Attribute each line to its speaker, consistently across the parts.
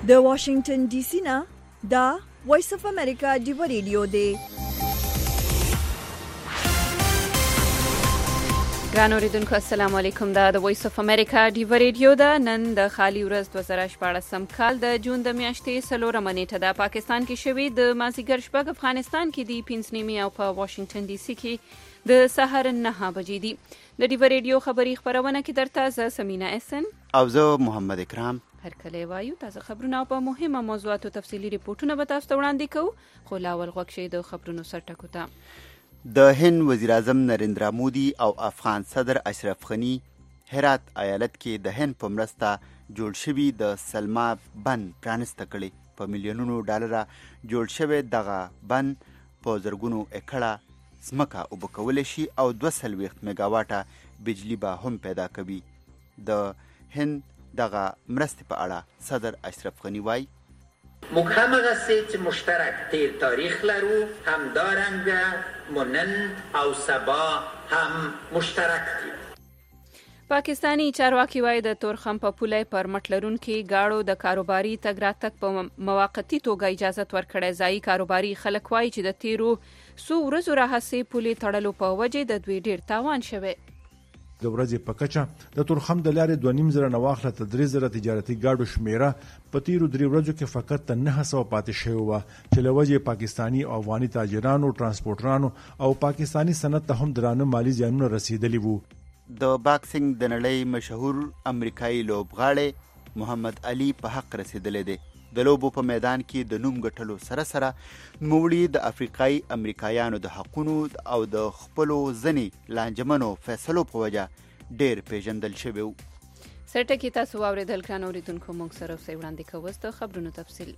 Speaker 1: د واشنگټن ډي سي نه دا وایس اف امریکا ډیو ریډیو دی.
Speaker 2: ګران اوریدونکو السلام علیکم. دا د وایس اف امریکا ډیو ریډیو ده. نن د خالی ورځ 2014 کال د جون د میاشتې 4 نیټه ده. پاکستان کې شوی د مازیګر شپږ، افغانستان کې دی 5 نیمه او په واشنگټن ډي سي کې د سحر 9 بجې دي. د ډیو ریډیو خبری خبرونه کې درته زه سمینا احسن
Speaker 3: او زه محمد اکرام
Speaker 2: هر کله وایو تازه خبرونه او په مهمه موضوعاتو تفصیلی ریپورتونه به تاسو ته وړاندې کوو. خو لاول غوښ شي د خبرونو سرټکو ته.
Speaker 3: د هند وزیر اعظم نریندرا مودي او افغان صدر اشرف غنی هرات ایالت کې د هند په مرسته جوړ شوی د سلما بند پرانسته کړي. په میلیونونو ډالر جوړ شوی دغه بند په زرګونو ایکړه ځمکه اوبه کولی شي او 240 میګاواټه بجلی به هم پیدا کوي. د هند دغه مرستې په اړه صدر اشرف غنی وایي
Speaker 4: موږ همغه څه چې مشترک تیر تاریخ لرو همدارنګه منن او سبا هم مشترک دي.
Speaker 2: پاکستانی چارواکي وایي د تورخم په پوله پر مټ لرونکي گاړو د کاروباري تګ راتګ په موقتی توګه اجازه ورکړې. ځایي کاروباري خلک وایي چې د تیرو څو ورځو راهیسې پولې تړلو په وجه د دوی ډیر تاوان شوی.
Speaker 5: د ورځې په کچه د تورخم د لارې 2.5 نه واخله تر 3,000 تجارتي گاډو شمیره په تیرو 3 ورځو کې فقط 900 پاتې شوی و چې له وجې پاکستانی او افغاني تاجرانو، ترانسپورټرانو او پاکستانی صنعت ته هم درانه مالی زیانونه رسیدلی وو. د
Speaker 3: باکسینګ د نړۍ مشهور امریکایي لوبغاړی محمد علي په حق رسیدلی دی. د لوبو په میدان کې د نوم ګټلو سره سره نوموړي د افریقایي امریکایانو د حقونو او د خپلو ځینې لانجمنو فیصلو په وجه ډیر پیژندل شوی و.
Speaker 2: سرټکي تاسو واورېدل ګران اوریدونکو. موږ سره اوسئ وړاندې کوو د خبرونو تفصیل.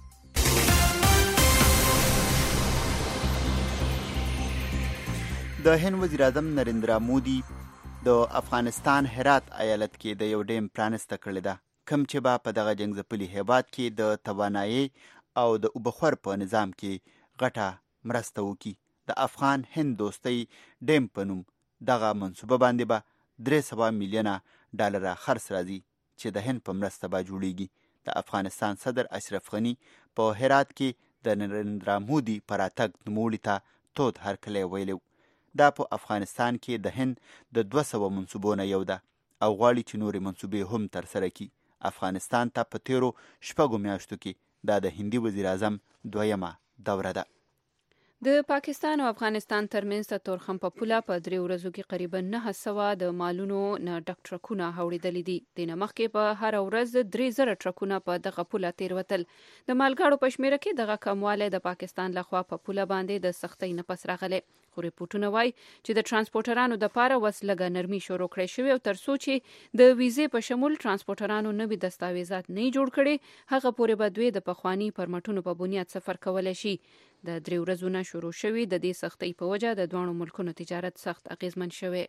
Speaker 3: د هند وزیر اعظم نریندرا مودي د افغانستان هرات ایالت کې د یو ډیم پرانسته کړې ده کوم چې به په دغه جنګ ځپلي هیواد کې د توانایي او د اوبخور په نظام کې غټه مرسته وکړي. د افغان هند دوستۍ ډیم په نوم دغه منصوبه باندې به 300 میلیونه ډالر خرڅ راځي چې د هند په مرسته به جوړیږي. د افغانستان صدر اشرف غنی په هرات کې د نریندرا مودي پر راتګ نوموړي ته تود هرکلی ویلی. دا په افغانستان کې د هند د 200 منصوبو نه یو ده او غواړي چې نورې منصوبې هم ترسره کړي. افغانستان ته په تیرو 6 میاشتو کې دا د هندي وزیر اعظم 2مه دوره ده.
Speaker 2: د پاکستان او افغانستان ترمنځ د تورخم په پوله په 3 ورځو کې قریبا 900 د مالونو نه ډک ټرکونه هوړېدلي دي. د مخکې په هر ورځ 3000 ټرکونه په دغه پوله تیروتل. د مالګاړو په شمیره کې دغه کموالی د پاکستان لخوا په پوله باندې د سختۍ نه پس راغلی. خو ریپورتونه وایي چې د ترانسپورټرانو د پاره وس لګه نرمي شروع کړې شوې او ترڅو چې د ویزې په شمول ترانسپورټرانو نوي دستاویزات نه جوړ کړي هغه پورې به دوی د پخوانی پرمټونو په بنیاد سفر کولای شي. د 3 ورځو نه شروع شوی د دې سختۍ په وجه د دوه ملکونو تجارت سخت اغیزمن شوی.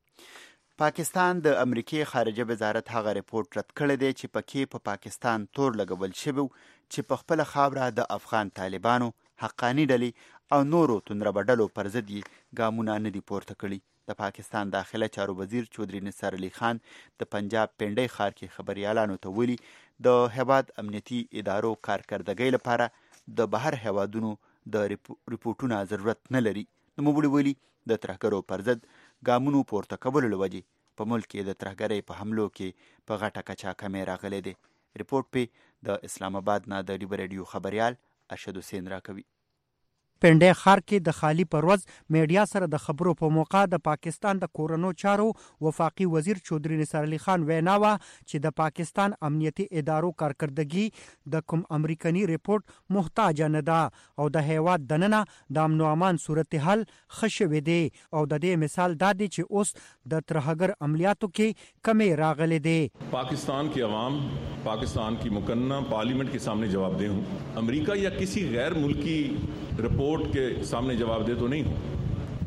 Speaker 3: پاکستان د امریکای خارجه وزارت هغه ریپورت رد کړی دی چې پکې په پاکستان تور لګول شوی چې په خپل خاوره د افغان طالبانو، حقانی ډلې او نورو تندربډلو پر ضد ګامونه نه دي پورته کړي. د پاکستان داخله چارو وزیر چودري نثار علي خان د پنجاب پنډۍ ښار کې خبريالانو ته ویلي د هیواد امنیتي ادارو کارکردګۍ لپاره د بهر هیوادونو د ریپورتونو ضرورت نه لري. نوموړي ویلي د ترهګرو پر ضد ګامونو پورته کولو له وجې په ملک کې د ترهګرۍ په حملو کې په غټه کچه کمی راغلی دی. ریپورت په د اسلام آباد نه د ډیو ریډیو خبريال ارشد حسین راکوي.
Speaker 6: پنډۍ ښار کې د خالی پرواز میډیا سره د خبرو په موقع د پاکستان د کورونو چارو وفاقي وزیر چودري نثار علي خان وینا وا چې د پاکستان امنیتي ادارو کارکردګي د کوم امریکایي ریپورت محتاج نه ده او د هیواد دننه د امن او امان صورتحال خښوي دي او د دې مثال دا دی چې اوس د ترهګر عملیاتو کې کمی راغلي دي.
Speaker 7: पाकिस्तान की आवाम पाकिस्तान की मुकन्ना पार्लियामेंट के सामने जवाबदेह हूँ. अमेरिका या किसी गैर मुल्की रिपोर्ट के सामने जवाबदेह तो नहीं हूँ.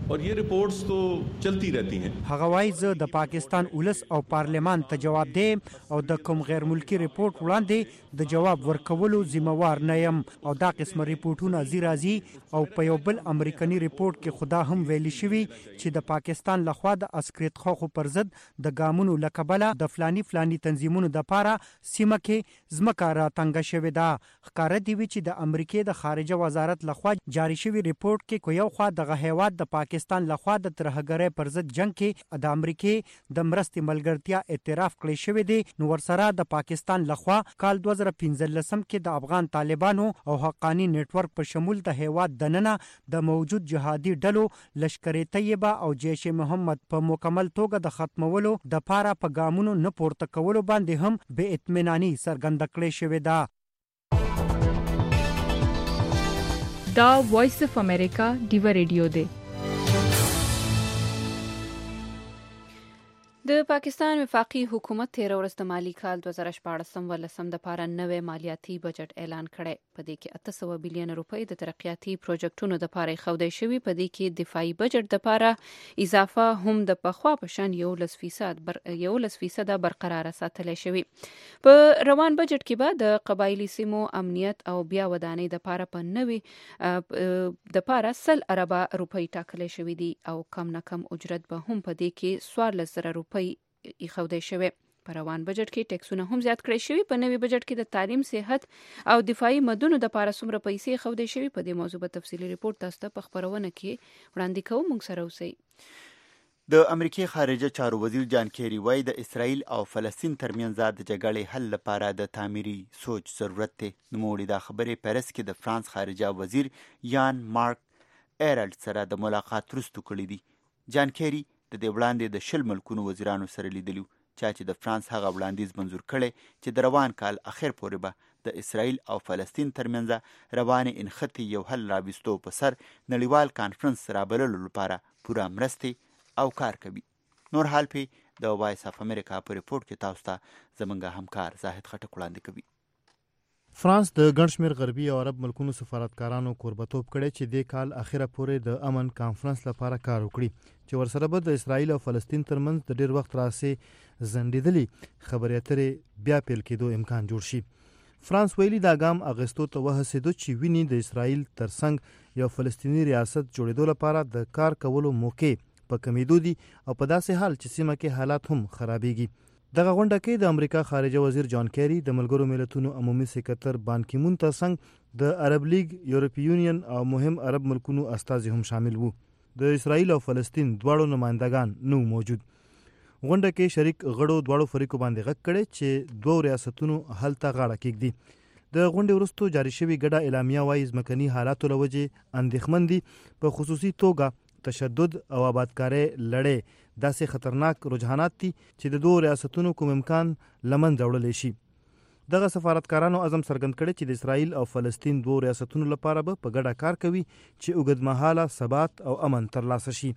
Speaker 7: और ये रिपोर्ट्स तो चलती रहती हैं।
Speaker 6: هغه وایي زه د پاکستان ولس او پارلمان ته جواب دیم او د کوم غیر ملکی ریپورت وړاندې د جواب ورکولو ذمہوار نه یم او دا قسم ریپورتونه زیرازي او په یو بل امریکایي ریپورت کې خدا هم ویلي شوی چې د پاکستان لخوا د عسکریت خو پر ضد د ګامونو لکبله د فلانی تنظیمونو د پاره سیمه کې ځمکه را تنګه شوې ده. ښکاره دی چې د امریکای د خارجه وزارت لخوا جاری شوی ریپورت کې کو یو خوا د هیواد د پاکستان لخوا د ترهګرۍ پر ضد جنگ کې د امریکای د مرستې ملګرتیا اعتراف کړی شوی دی، نو ورسره د پاکستان لخوا کال 2015 کې د افغان طالبانو او حقانی نیټ ورک په شمول د هیواد دننه د موجود جهادي ډلو لشکر طیبه او جیش محمد په مکمل توګه د ختمولو د پاره په ګامونو نه پورته کولو باندې هم بې اطمینانی څرګنده کړې شوې ده.
Speaker 8: دا وایس اف امریکا ډیو ریډیو دی.
Speaker 2: د پاکستان وفاقي حکومت تیر ورځ د مالی کال 2014-15 د پاره نوې مالیاتي بجټ اعلان کړی. په دې کې 800 بلین روپۍ د ترقیاتي پروژیکټونو د پاره خودای شوی. په دې کې دفاعي بجټ د پاره اضافه هم د پخوا په شان 11% برقرار ساتل شوی. په روان بجټ کې به د قبایلی سیمو امنیت او بیا ودانۍ د پاره په نوې د پاره 100 اربه روپۍ ټاکل شوی دي او کم نه کم اجرت به هم په دې کې 14 روپۍ ایښودل شوی. په روان بجټ کې ټیکسونه هم زیات کړی شوی. په نوي بجټ کې د تعلیم، صحت او دفاعي مدونو د پاره څومره پیسې ایښودل شوی. په دې موضوع په تفصیلی ریپورت تاسو ته په خبرونه کې وړاندې کوو. موږ سره اوسئ.
Speaker 3: د امریکای خارجه چارو وزیر جان کیری وایي د اسرائیل او فلسطین ترمنځ د جګړې حل لپاره د تعمیري سوچ ضرورت دی. نوموړي دا خبرې پیرس کې د فرانس خارجه وزیر یان مارک ایرلډ سره د ملاقات وروسته کړې دي. جان کیری د دې وړاندې د 10 ملکونو وزیرانو سره لیدلي چې د فرانس هغه وړاندیز منظور کړی چې د روان کال اخر پورې به د اسرائیل او فلسطین ترمنځ روانې انختی یو حل راوستو په سر نړیوال کانفرنس رابللو لپاره پوره مرستې او کار کوي. نور حال په د وایس اف امریکا په ریپورت کې تاسو ته زمونږ همکار زاهد خټک وړاندې کوي.
Speaker 9: فرانس د ګڼ شمېر غربي او عرب ملکونو سفارتکارانو کوربتوب کړی چې د کال اخره پورې د امن کانفرنس لپاره کار وکړي چې ورسره به د اسرائیل او فلسطین ترمنځ د ډیر وخت راهیسې ځنډېدلې خبرې اترې بیا پیل کېدو امکان جوړ شي. فرانس ویلي دا ګام اغستو ته وهڅېدو چې ویني د اسرائیل ترڅنګ یو فلسطیني ریاست جوړېدو لپاره د کار کولو موقع په کمیدو دي او په داسې حال چې سیمه کې حالات هم خرابېږي. دغه غونډه کې د امریکا خارجه وزیر جان کیری د ملګرو ملتونو عمومي سکرټر بان کی مون ترڅنګ د عرب لیگ، یورپی یونین او مهم عرب ملکونو استازي هم شامل وو. د اسرائیل او فلسطین دواړو نمائندگان نو موجود. غونډه کې شریک غړو دواړو فریقو باندې غږ کړي چې دوه ریاستونو حل ته غاړه کېږدي. د غونډې وروسته جاری شوی ګډه اعلامیه وایي ځمکني حالاتو له وجې اندېښمن دي، په خصوصي توګه تشدد او آبادکارۍ لړۍ داسې خطرناک رجحانات دي چې د دوه ریاستونو کوم امکان لمنځه وړلی شي. دغه سفارتکارانو عزم څرګند کړی چې د اسرائیل او فلسطین دوه ریاستونو لپاره به په ګډه کار کوي چې اوږدمهاله ثبات او امن ترلاسه شي.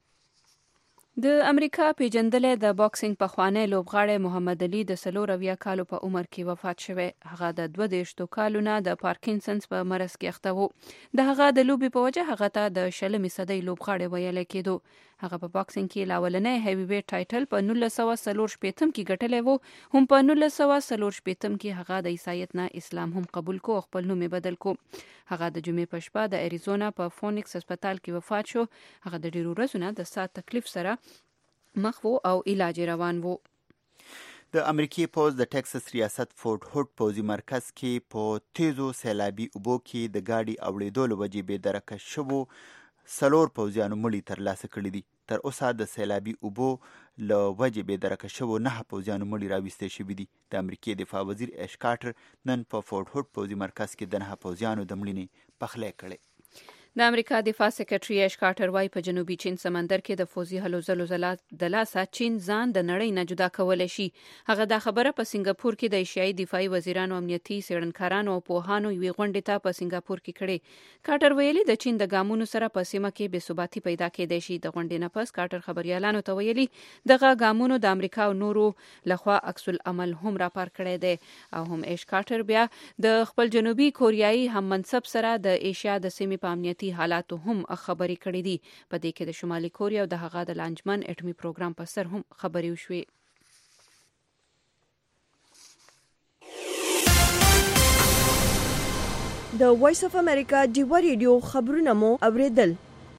Speaker 2: د امریکا پیژندلې د باکسینګ پخوانی لوبغاړی محمد علي د 40 کالو په عمر کې وفات شوی. هغه د 22 کالو نه د پارکینسنز په مرض کې اخته و. د هغه د لوبي په وجه هغه ته د 20 صدۍ لوبغاړی ویل کېدو. هغه په باکسینګ کې لاولنې هیوی ویټ ټایټل په 1940 کې ګټلی وو. هم په 1940 کې هغه د عیسایت نه اسلام هم قبول کو او خپل نوم بدل کو. هغه د جمعې په شپه د اریزونا په فونیکس هسپتال کې وفات شو. هغه د ډیرو ورځې نه د سات تکلیف سره مخ وو او علاج روان وو.
Speaker 3: د امریکای پوز د ټکساس ریاست فورټ هوډ پوزي مرکز کې په تیزو سیلابي اوبو کې د گاډي اوړېدو له وجې بې درکه شوو 4 پوځیانو مړي ترلاسه کړي دي. تر اوسه د سیلابي اوبو له وجې بې درکه شوو 9 پوځیانو مړي راویستې شوي دي. د امریکای دفاع وزیر ایش کارټر نن په فورټ هوډ پوزي مرکز کې د 9 پوځیانو د مړینې پخلی کړی.
Speaker 2: د امریکا دفاع سکرټري ایش کارټر وايي په جنوبي چین سمندر کې د فوزي هلو ځلو د لاسه چین ځان د نړۍ نه جدا کولی شي. هغه دا خبره په سنگاپور کې د ایشیایي دفاعي وزیرانو، امنیتي څېړنکارانو او پوهانو یوې غونډې ته په سنگاپور کې کړې. کارټر ویلي د چین د ګامونو سره په سیمه کې بې ثباتي پیدا کېدای شي. د غونډې نه پس کارټر خبريالانو ته ویلي دغه ګامونو د امریکا او نورو لخوا عکس العمل هم راپار کړی دی. او هم ایش کارټر بیا د خپل جنوبي کوریایي هم منصب سره د ایشیا د سیمې په امنیتي امنیتي حالاتو هم خبرې کړې دي. په دې کې د شمالي کوریا او د هغه د لانجمن اټومي پروګرام په سر هم خبرې وشوې.
Speaker 1: د وایس اف امریکا ډیوا ریډیو خبرونه مو اوریدل.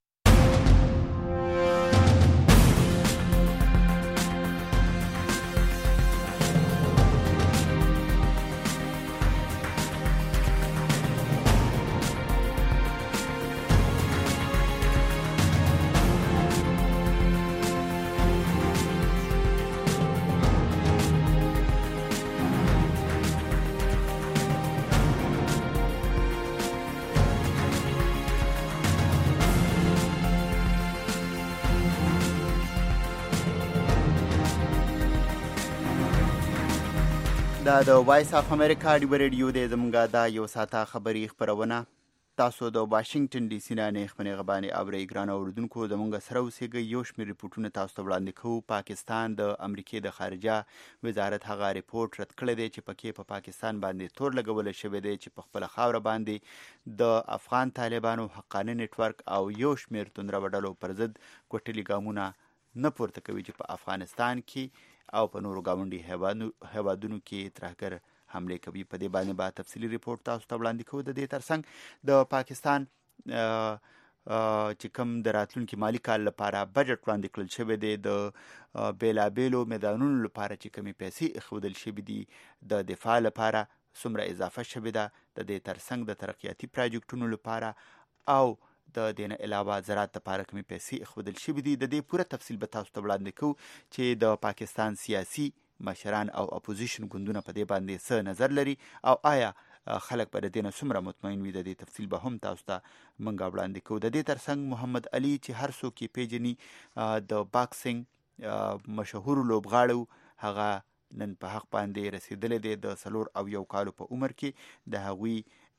Speaker 3: دا د وایس اف امریکا ډیوا ریډیو د زمونږه دا یو ساعته خبري خبرونه تاسو د واشنگټن ډي سي نه خبرې غبانې اوري ګران اوردونکو زمونږ سره اوسېږي. یو شمېر ریپورتونه تاسو ته وړاندې کوو. پاکستان د امریکای د خارجه وزارت هغه ریپورت رد کړی دی چې پکې په پاکستان باندې تور لګول شوی دی چې په خپل خاوره باندې د افغان طالبانو حقاني نتورک او یو شمېر توندره وډلو پر ضد کوټلي ګامونه نه پورته کوي چې په افغانستان کې او په نورو ګاونډي هیوادونو کې ترهګر حمله کوي. په دې باندې به تفصیلي ریپورت تاسو ته وړاندې کوو. د دې ترڅنګ د پاکستان چې کوم د راتلونکي مالی کال لپاره بجټ وړاندې کړل شوی دی د بیلابیلو میدانونو لپاره چې کومې پیسې ایښودل شوي دي د دفاع لپاره څومره اضافه شوې ده، د دې ترڅنګ د ترقیاتي پراجیکټونو لپاره او د دې نه علاوه زراعت لپاره کومې پیسې ایښودل شوي دي. د دې پوره تفصیل به تاسو ته وړاندې کوو چې د پاکستان سیاسي مشران او اپوزیشن ګوندونه په دې باندې څه نظر لري او آیا خلک به د دې نه څومره مطمئن وي. د دې تفصیل به هم تاسو ته موږ وړاندې کوو. د دې ترڅنګ محمد علي چې هر څوک یې پیژني د باکسینګ مشهور لوبغاړو هغه نن په حق باندې رسیدلی دی د 4 کالو په عمر کې. د هغوی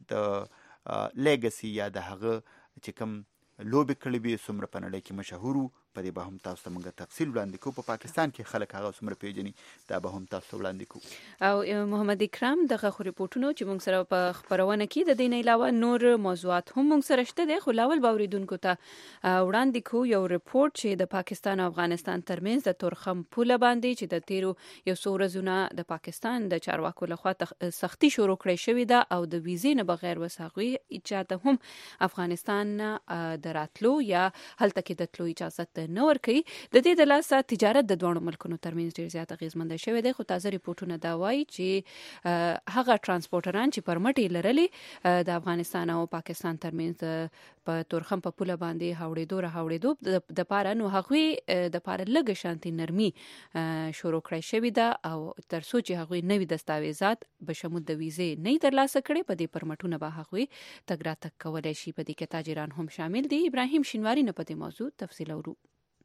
Speaker 3: د لیګسي یا د هغه چې کوم لوبې کړې وي څومره په نړۍ کې مشهور وو په دې به هم تاسو ته موږ تفصیل وړاندې کوو. په پاکستان کې خلک هغه څومره پیژني دا به هم تاسو ته وړاندې کوو.
Speaker 2: او محمد اکرم دغه ریپورتونو چې موږ سره په خبرونه کې د دې نه علاوه نور موضوعات هم موږ سره شته دي. خو لاول باوریدونکو ته وړاندې کوو یو ریپورت چې د پاکستان او افغانستان ترمنځ د تورخم پوله باندې چې د تیرو یو څو ورځې د پاکستان د چارواکو لخوا سختي شروع کړې شوې ده او د ویزې نه بغیر وساغوي اجازه هم افغانستان د راتلو یا هلته کې د تلو اجازه نه ورکوي. د دې د لاسه تجارت د دوه ملکونو ترمنځ ډیر زیات اغیزمن شوی دی. خو تازه ریپورتونه دا وایي چې هغه ترانسپورټران چې پرمټ یې لرلي د افغانستان او پاکستان ترمنځ په تورخم په پوله باندې هاوړېدو د پاره نو هغوی د پاره لږ شانتي نرمي شروع کړی شوی ده او تر څو چې هغوی نوي دستاویزات بشمول د ویزې نه ترلاسه کړي په دې پرمټونه به هغوی تګ راتګ کولی شي. په دې کې تاجران هم شامل دي. ابراهیم شینواری نه په دې موضوع تفصیل اورو.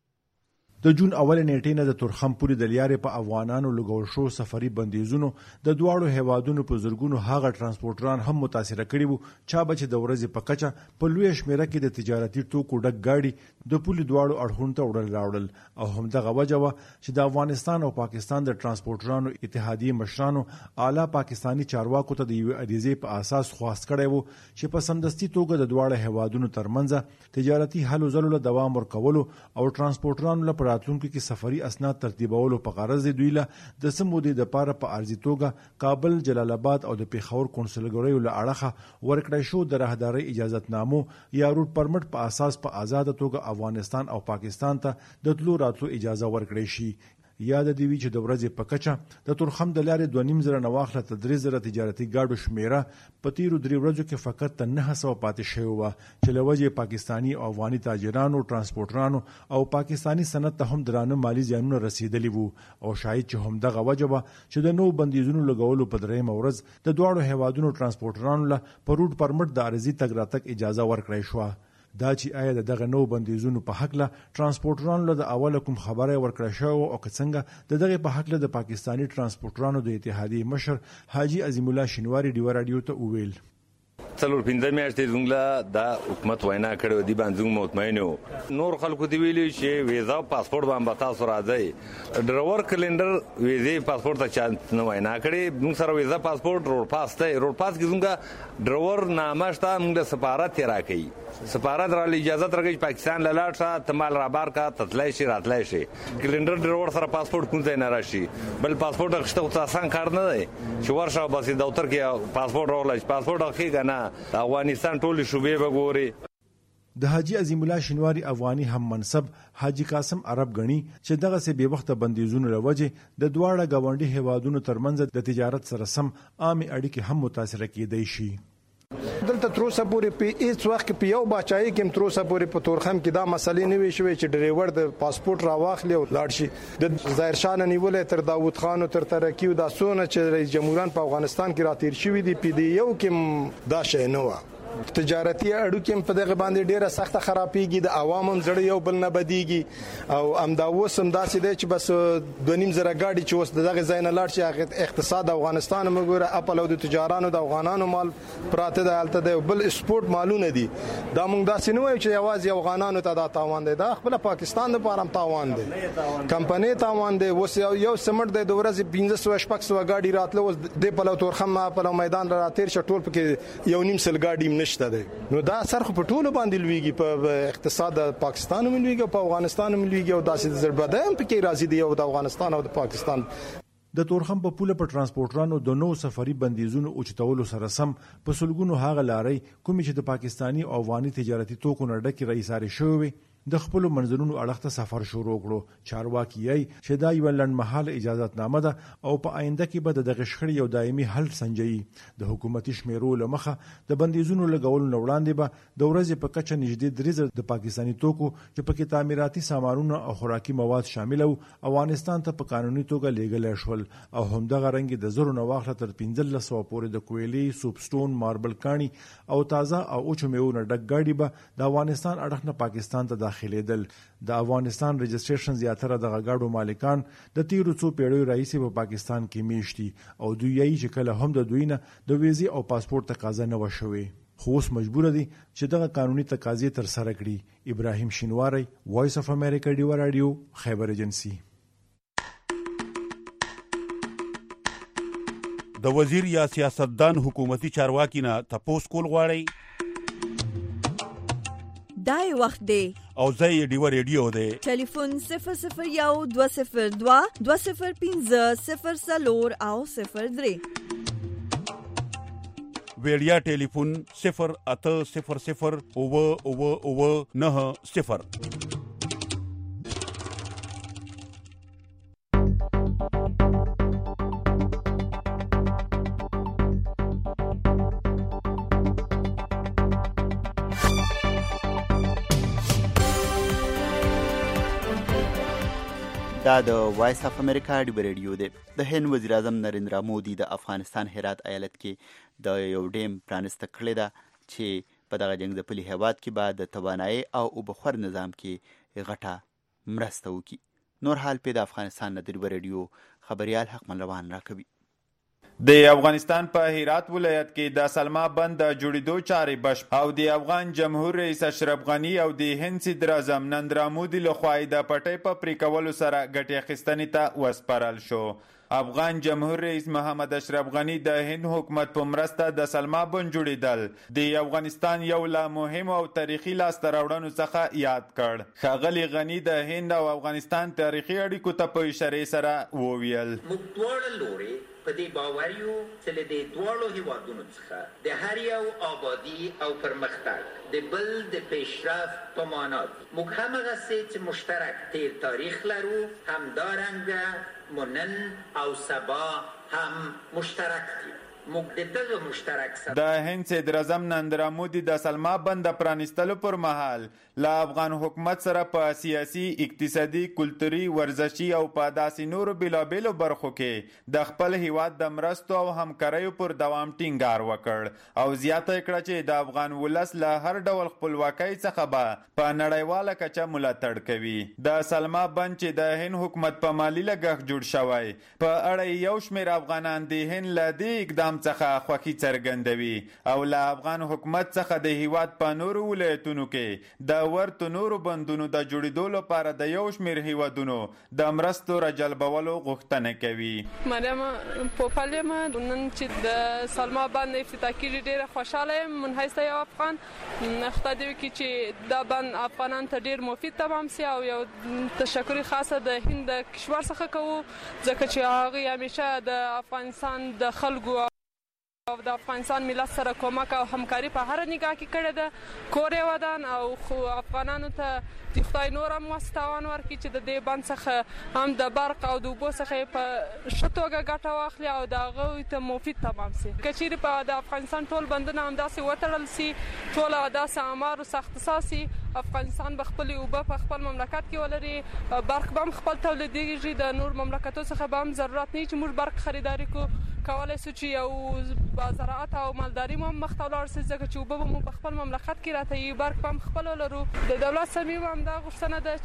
Speaker 5: د جون اول نیټې نه د تورخم پورې د لیارې په افغانانو لګول شو سفري بندیزونو د دواړو هیوادونو په زرګونو هغه ترانسپورټران هم متاثر کړي وو چا به چې د ورځې په کچه په لوی شمیره کې د تجارتي توکو ډک گاډي د پولي دواړو اړخونو ته وړل راوړل او همدغه وجه وه چې د افغانستان او پاکستان د ترانسپورټرانو اتحادیې مشرانو اعلی پاکستانی چارواکو ته د یوې عریضې په اساس خواست کړی وو چې په سمدستي توګه د دواړو هیوادونو ترمنځ تجارتي هلو ځلو له دوام ورکولو او ترانسپورټرانو له راتلونکو کې سفري اسناد ترتیبولو په غرض دی دوی له د سمودې د پاره په ارزي توګه کابل، جلال آباد او د پیښور کونسلګریو له اړخه ورکړی شو د راهداري اجازهتنامو یا روټ پرمټ په اساس په آزاد توګه افغانستان او پاکستان ته د تلو راتلو اجازه ورکړی شي. یاد دی وی چې د ورځې په کچه د تورخم د لارې 2.5 نه واخله ته 3 تجارتي گاډو شمیره په تیرو 3 ورځو کې فقط 900 پاتې شوی و چې لوجه پاکستانی او افغاني تاجرانو، ترانسپورټرانو او پاکستانی صنعت ته هم درانه مالی زیانونه رسیدلی وو او شاید چې هم دغه وجبه چې د نو بندیزونو لګولو په درېم ورځ د دواړو هیوادونو ترانسپورټرانو له په روټ پرمټ د ارزي تګ راتګ اجازه ورکړی شو. دا چې آیا دغه نو بندیزونو په حق له ترانسپورټرانو له د اوله کوم خبره ورکړه شو او څنګه دغه په حق له د پاکستانی ترانسپورټرانو د اتحادیې مشر حاجی عظیم الله شینواری ډیوا رادیو ته وویل.
Speaker 10: څلور 15 میاشتې زموږ د حکومت وینا کړې دی باندې زموږ مطمئن یو. نور خلکو دی ویلي چې ویزا پاسپورت باندې تاسو راځي ډرایور کلندر ویزه پاسپورت ته چانس نه وینا کړې. موږ سره ویزا پاسپورت روډ پاس ته روډ پاس کې زموږ ډرایور نامه شته موږ سفارت ته راکړي. سفارت را اجازه ترګي پاکستان لاله ښه تمال رابار کا تطلای شي راتلای شي. کلندر ډرایور سره پاسپورت کوم ځای نه راشي بل پاسپورت اخیستو څه آسان کار نه دی چې ورشه بس دفتر کې پاسپورت راولای پاسپورت اخیګا نه افغانستان ټول شوبې وګوري.
Speaker 5: د حاجی عظیم الله شینواری افغاني هم منصب حاجی قاسم عرب غنی چې دغه سه به وخت بندیزونو لوجه د دواړه گاونډي هیوادونو ترمنځ د تجارت سره سم عامه اړیکې هم متاثر کېدای شي.
Speaker 11: دلته تر اوسه پورې په هیڅ وخت په یو باچایي کې تر اوسه پورې په تورخم کې دا مسلې نه وي شوې چې ډرایور د پاسپورت راواخلي او لاړ شي. د ظاهر شاه نیولې تر داوود خان او تر ترکی او د سونه چې رئیس جمهوریت په افغانستان کې راتیر شوی دی په دې یو کې دا شی نه و. تجارتي اړیکې په دغه باندې ډیره سخته خرابېږي د عوامو زړه یو بل نه بدیږي او امدا اوس هم داسې دی چې بس 2.5 گاډي چې اوس دغه ځای نه لاړ شي اقتصاد افغانستان موږ خپل او د تجارانو د افغانانو مال پراته د حالت دی بل سپورت مالونه دي دا موږ داسې نه وایو چې یوازې افغانانو ته دا تاوان دی دا خپل پاکستان لپاره هم تاوان دی کمپنی تاوان دی اوس یو سمټ دی د ورځې 1500 گاډي راتله اوس د پلو تورخم په میدان راتیر شټول پکې 1.5 گاډي نشته دی. نو دا اثر خو په ټولو باندې لویږي په اقتصاد پاکستان هم لویږي په افغانستان هم لویږي او داسې ضربه هم پکې راځي دی او د افغانستان او د پاکستان.
Speaker 5: د تورخم په پوله په ترانسپورټرانو د نو سفري بندیزونو اوچتولو سره سم په سلګونو هغه لارې کوم چې د پاکستانی او افغاني تجارتي توکو نه ډکې رئیساري شوی د خپل منځونو اړخته سفر شروع کړو. چارواکي یې چې دا یو لنډمحاله اجازهت نامه ده او په آینده کې به د غشخړې یو دایمي حل سنجي. د حکومتي شمیرو لمخه د بندیزونو لګول نه وړاندې به د ورځې په کچه نږدې 3 د پاکستانی توکو چې پکې تعمیراتي سامانونه او خوراکي مواد شامل او افغانستان ته په قانوني توګه لیږل شول او همدغه رنګ د زرو نه واخله تر 1500 پورې د کویلي سوپسټون ماربل کانی او تازه او اوچ میوه نه ډک گاډي به د افغانستان اړخ نه پاکستان ته داخليدل. د افغانستان رجسټریشن زیاتره د غاډو مالکان د تیرو څو پیړیو راهیسې په پاکستان کې میشتي او دوی یې چې کله هم د دوی نه د ویزې او پاسپورت تقاضا نه وشوي خو اوس مجبور دي چې دغه قانوني تقاضې تر سره کړي. ابراهیم شینواری وایس اف امریکا ډیو رادیو خیبر ایجنسی.
Speaker 12: د وزیر یا سیاستدان حکومتي چارواکي نه تپوس کول غواړي
Speaker 1: دای وخت دی
Speaker 12: او زه ډیو ریډیو دی
Speaker 1: ټلیفون 002020205 0 او 03
Speaker 12: ویډیا ټلیفون 080009090.
Speaker 3: دا د وایس اف امریکا ډیو ریډیو دی. د هند وزیر اعظم نریندرا مودي د افغانستان هرات ایالت کې د یو ډیم پرانسته کړی ده چې په دغه جنگ ځپلي هیواد کې به د توانایي او اوبخور نظام کې غټه مرسته وکړي. نور حال په د افغانستان د ډیو ریډیو خبريال حق ملوان راکوي.
Speaker 13: د افغانستان په هرات ولایت کې د سلما بند د جوړېدو چارې بشپړ او د افغان جمهور رئیس اشرف غنی او د هند صدر اعظم نریندرا مودي لخوا د پټۍ په پریکولو سره ګټې اخیستنې ته وسپارل شو. افغان جمهور رئیس محمد اشرف غنی د هند حکومت په مرسته د سلما بند جوړېدل د افغانستان یو له مهم او تاریخي لاسته راوړنو څخه یاد کړ. ښاغلي غنی د هند او افغانستان تاریخي اړیکو ته په اشاره سره وویل
Speaker 4: په دې باور یو چې له دې دواړو هیوادونو څخه د هر یو آبادی او پرمختګ د بل د پیشرفت په معنا موږ همغه څه چې مشترک تیر تاریخ لرو همدارنګه مونن او سبا هم مشترک دي.
Speaker 13: د هند صدر اعظم نریندرا مودي د سلما بند پرانستلو پر مهال له افغان حکومت سره په سیاسي، اقتصادي، کلتوري، ورزشي او په داسې نورو بېلابېلو برخو کې د خپل هیواد د مرستو او همکاریو پر دوام ټینګار وکړ او زیاته کړه چې د افغان ولس له هر ډول خپلواکۍ څخه به په نړیواله کچه ملاتړ کوي. د سلما بند چې د هند حکومت په مالي لګښت جوړ شوی په اړه یو شمېر افغانان د هند له دې اقدام نظام څخه خوښي څرګندوي او له افغان حکومت څخه د هیواد په نورو ولایتونو کې د ورته نورو بندونو د جوړېدو لپاره د یو شمېر هیوادونو د مرستو راجلبولو غوښتنه کوي.
Speaker 14: مریم پوپلیم نن چې د سلما بند افتتاح کیږي ډېره خوشاله یم من حیث یو افغان. خدای دې وکړي چې دا بند افغانان ته ډېر مفید تمام سي او یو تشکر خاصه د هند د کشور څخه کوو ځکه چې هغه همیشه د افغانستان د خلکو او د افغانستان ملت سره کومک او همکاري په هر نگاه کې کړې ده. کور یې ودان او خو افغانانو ته د خدای نور هم واستاوان ورکړي چې د دې بند څخه هم د برق او د اوبو څخه په ښه توګه ګټه واخلي او د هغوی ته مفید تمام سي. که چیرې په د افغانستان ټول بندونه همداسې وتړل سي ټول داسې اعمارو سخت سي افغانستان به خپلې اوبه په خپل مملکت کې ولري برق به هم خپل تولیدېږي د نور مملکتو څخه به هم ضرورت نه وي چې موږ برق خریداري کولی سو چې یو زراعت او مالداري مو مخ ته ولاړ سي ځکه چې اوبه به مو په خپل مملکت کې راته یي برق به هم خپل ولرو. د دولت صمیم هم دا غوښتنه ده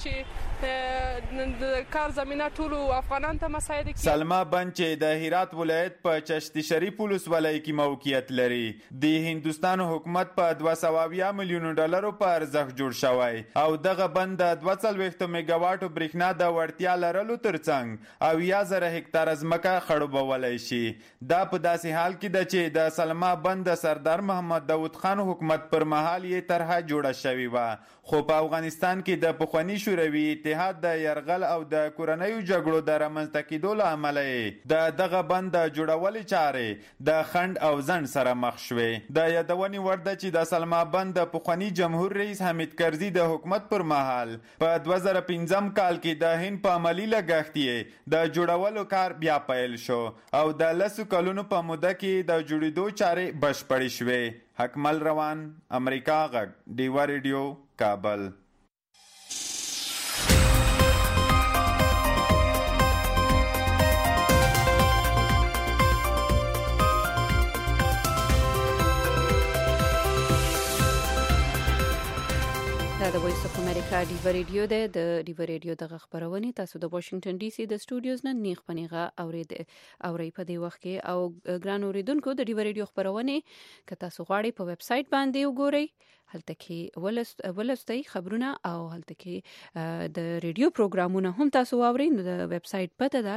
Speaker 14: چې د کار زمینه ټولو افغانانو ته مساعده کړي.
Speaker 13: سلما بند چې د هرات ولایت په چشتی شریف ولسوالۍ کې موقعیت لري د هندوستان حکومت په 220 میلیونو ډالرو په ارزښت جوړ شوی او دغه بند د 42 میگاواټو برېښنا د وړتیا لرلو ترڅنګ او 1000 هکتاره ځمکه خړوبولی شي. دا په داسې حال کې ده چې د سلما بند د سردار محمد داود خان حکومت پر مهال یې طرحه جوړه شوې وه خو په افغانستان کې د پخواني شوروي اتحاد د یرغل او د کورنیو جګړو د رامنځته کېدو له امله یې دغه بند د جوړولو چارې د خنډ او ځنډ سره مخ شوې. د یادونې وړ ده چې د سلما بند د پخواني جمهور رئیس حمید کرزي د حکومت پر مهال په 2015 کال کې د هند په عملي لګښت یې د جوړولو کار بیا پیل شو او د 10 کلونو په موده کې د جوړېدو چارې بشپړې شوې. حکمل روان امریکا غږ ډیوا ریډیو کابل.
Speaker 2: د وایس اف امریکا ډیوا ریډیو ده د ډیوا ریډیو دغه خبرونه تاسو د واشنگټن ډي سي د سټوډیوز نه نیغ پنیغه اوري په دې وخت کې او ګران اوریدونکو د ډیوا ریډیو خبرونه که تاسو غواړئ په ویب سټ باندې وګورئ هلته کې ولستئ خبرونه او هلته کې د ریډیو پروګرامونه هم تاسو واورئ. د ویب سټ پته ده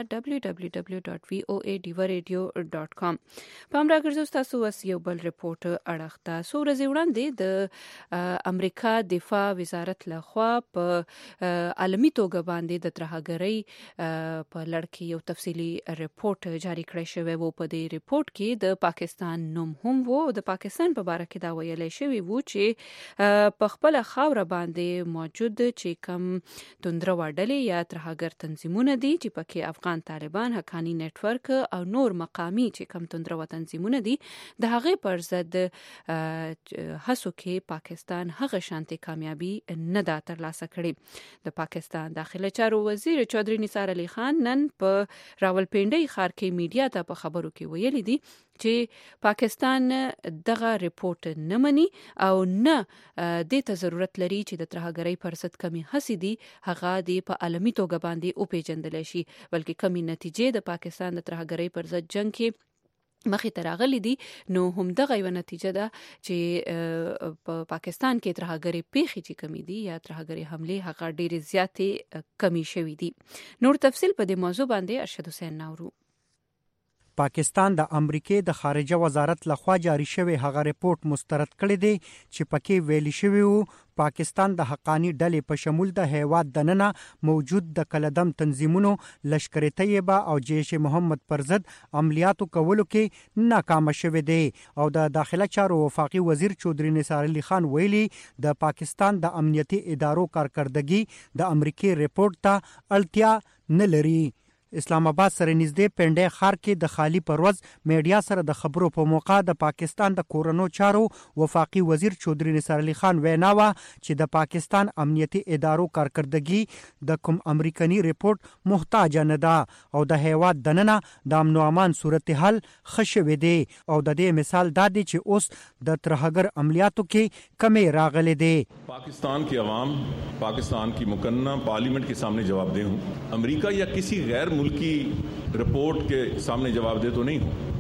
Speaker 2: www.voadivaradio.com. په امر راګرځو تاسو وس یو بل رپورت اړه تاسو ورځ وړاندې د امریکا دفاع وزارت لخوا په عالمي توګه باندې د ترهګرۍ په لړ کې یو تفصیلی رپورت جاری کړی شوی وو. په دې رپورت کې د پاکستان نوم هم وو. د پاکستان په اړه کې دا ویل شوی وو چې په خپل خاور باندې موجود چې کم توندره وډلې یا ترهګر تنظیمونه دي چې پکې افغان طالبان حقانی نتورک او نور مقامی چې کم توندره و تنظیمونه دي د هغه پر ضد هڅو کې پاکستان هغه شانتي کامیابی نه دا ترلاسه کړي. د پاکستان داخله چارو وزیر چودري نثار علي خان نن په راولپنډي ښار کې میډیا ته په خبرو کې ویلي دي چې پاکستان دغه رپورت نه مني او نه د ته ضرورت لري چې د ترهګرۍ پر ضد کمی هڅې دي هغه د په عالمي توګه باندې او پیژندل شي بلکې کمی نتیجې د پاکستان د ترهګرۍ پر ضد جنگ کې مخې ته راغلي دي. نو هم دغه یو نتیجه ده چې په پاکستان کې ترهګرۍ پیښې چې کمی دي یا ترهګرۍ حمله هغه ډېرې زیاتې کمی شوې دي. نور تفصیل په دې موضوع باندې ارشد حسین نورو.
Speaker 6: پاکستان د امریکای د خارجه وزارت لخوا جاری شوی هغه ریپورت مسترد کړی دی چې پکې ویل شوی وو پاکستان د حقانی ډلې په شمول د هیواد دننه موجود د کلدم تنظیمونو لشکر طیبه او جیش محمد پر ضد عملیاتو کولو کې ناکام شوی دی او د داخله چارو وفاقي وزیر چودري نثار علي خان ویلي د پاکستان د امنیتي ادارو کارکردګي د امریکای ریپورت ته اړتیا نه لري. اسلام آباد سره نږدې پنډه ښار کې د خالی پرواز میډیا سره د خبرو په موقع د پاکستان د کورونو چارو وفاقي وزیر چودري نثار علي خان وینا وا چې د پاکستان امنیتي ادارو کارکردګي د کوم امریکایي ریپورت محتاج نه ده او د هیواد دننه د امن او امان صورتحال خښوي دي او د دې مثال دا دی چې اوس د ترهګر عملیاتو کې کمی راغلي دي.
Speaker 7: पाकिस्तान की आवाम पाकिस्तान की मुकन्ना पार्लियामेंट के सामने जवाबदेह हूँ. अमेरिका या किसी गैर मुल्की रिपोर्ट के सामने जवाबदेह तो नहीं हूँ.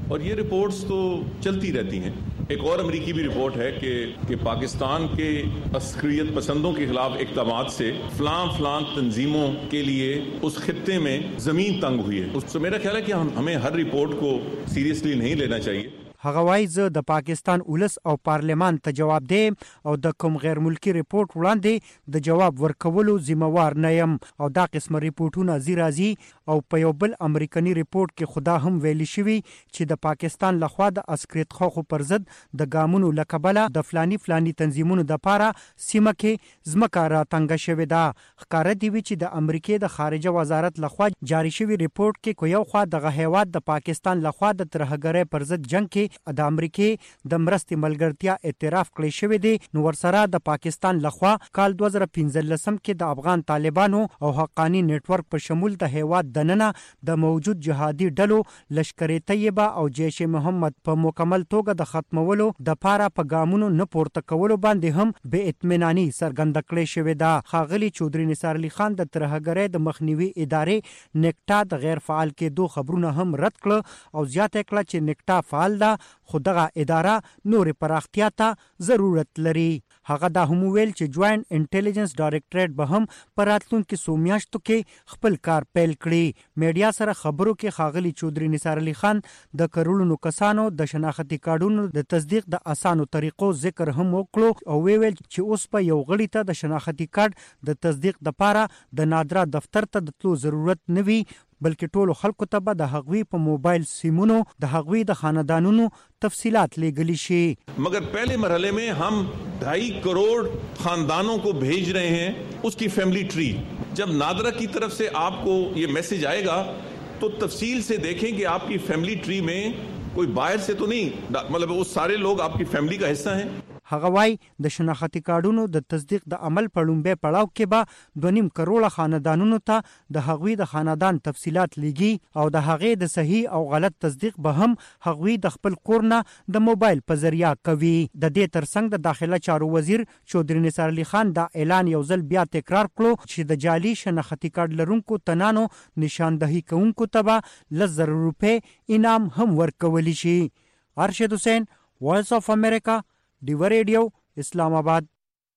Speaker 7: और ये रिपोर्ट्स तो चलती रहती हैं। एक और अमेरिकी भी रिपोर्ट है कि पाकिस्तान के अस्करियत पसंदों के खिलाफ इक़दामात से फलां तंजीमों के लिए उस खित्ते में ज़मीन तंग हुई है। तो मेरा ख्याल है कि हमें हर रिपोर्ट को सीरियसली नहीं लेना चाहिए।
Speaker 6: هغه وایي زه د پاکستان ولس او پارلمان ته جواب دیم او د کوم غیر ملکی ریپورت وړاندې د جواب ورکولو ذمہوار نه یم او دا قسم ریپورتونه زیرازي او په یو بل امریکایي ریپورت کې خدا هم ویلي شوی چې د پاکستان لخوا د عسکریت خو پر ضد د ګامونو لکبله د فلانی تنظیمونو د پاره سیمه کې ځمکه را تنګ شوې ده. ښکاره دی چې د امریکای د خارجه وزارت لخوا جاری شوی ریپورت کې کو یو خوا د هیواد د پاکستان لخوا د ترهګرۍ پر ضد جنگ کې د امریکای د مرستې ملګرتیا اعتراف کړی شوی دی، نو ورسره د پاکستان لخوا کال 2015 کې د افغان طالبانو او حقانی نیټ ورک په شمول د هیواد دننه د موجود جهادي ډلو لشکر طیبه او جیش محمد په مکمل توګه د ختمولو د پاره په ګامونو نه پورته کولو باندې هم بے اطمینانی څرګنده کړې شوې ده. ښاغلي چودري نثار علي خان د ترهګرۍ د مخنیوي ادارې نیکټا د غیر فعال کېدو خبرونه هم رد کړ او زیاته کړه چې نیکټا فعال ده خو دغه اداره نورې پراختیا ته ضرورت لري. هغه دا هم ویل چې جوائنٹ انټيليجنس ډایریکټریټ به هم په راتلونکو څو میاشتو کې خپل کار پیل کړي. میډیا سره خبرو کې ښاغلي چودري نثار علي خان د کروڑونو کسانو د شناختی کارډونو د تصدیق د اسانو طریقو ذکر هم وکړو او ویل چې اوس په یو غړي ته د شناختی کارت د تصدیق د پاره د نادرا دفتر ته د تلو ضرورت نه وي، بلکې ټولو خلکو ته به د هغوی په موبایل سیمونو د هغوی د خاندانونو تفصیلات لیږلی شي.
Speaker 7: मगर पहले मरहले में हम 2.5 करोड़ खानदानों को भेज रहे हैं उसकी फैमिली ट्री. जब नादरा की तरफ से आपको ये मैसेज आएगा तो तफसील से देखें कि आपकी फैमिली ट्री में कोई बाहर से तो नहीं, मतलब वो सारे लोग आपकी फैमिली का हिस्सा हैं.
Speaker 6: هغه وای د شناختی کارډونو د تصدیق د عمل په لومبه پړاو کې به 2.5 کروڑه خاندانونو ته د هغوی د خاندان تفصیلات لیږي او د هغې د صحیح او غلط تصدیق به هم هغوی د خپل کورنه د موبایل په ذریعہ کوي. د دې ترڅنګ د داخله چارو وزیر چودري نثار علي خان دا اعلان یو ځل بیا تکرار کړو چې د جعلي شناختی کارډ لرونکو تنانو نشاندهي کوونکو ته به 10,000 روپۍ انعام هم ورکولی شي. ارشد حسین، وائس آف امریکا، ډیو ریډیو، اسلام آباد.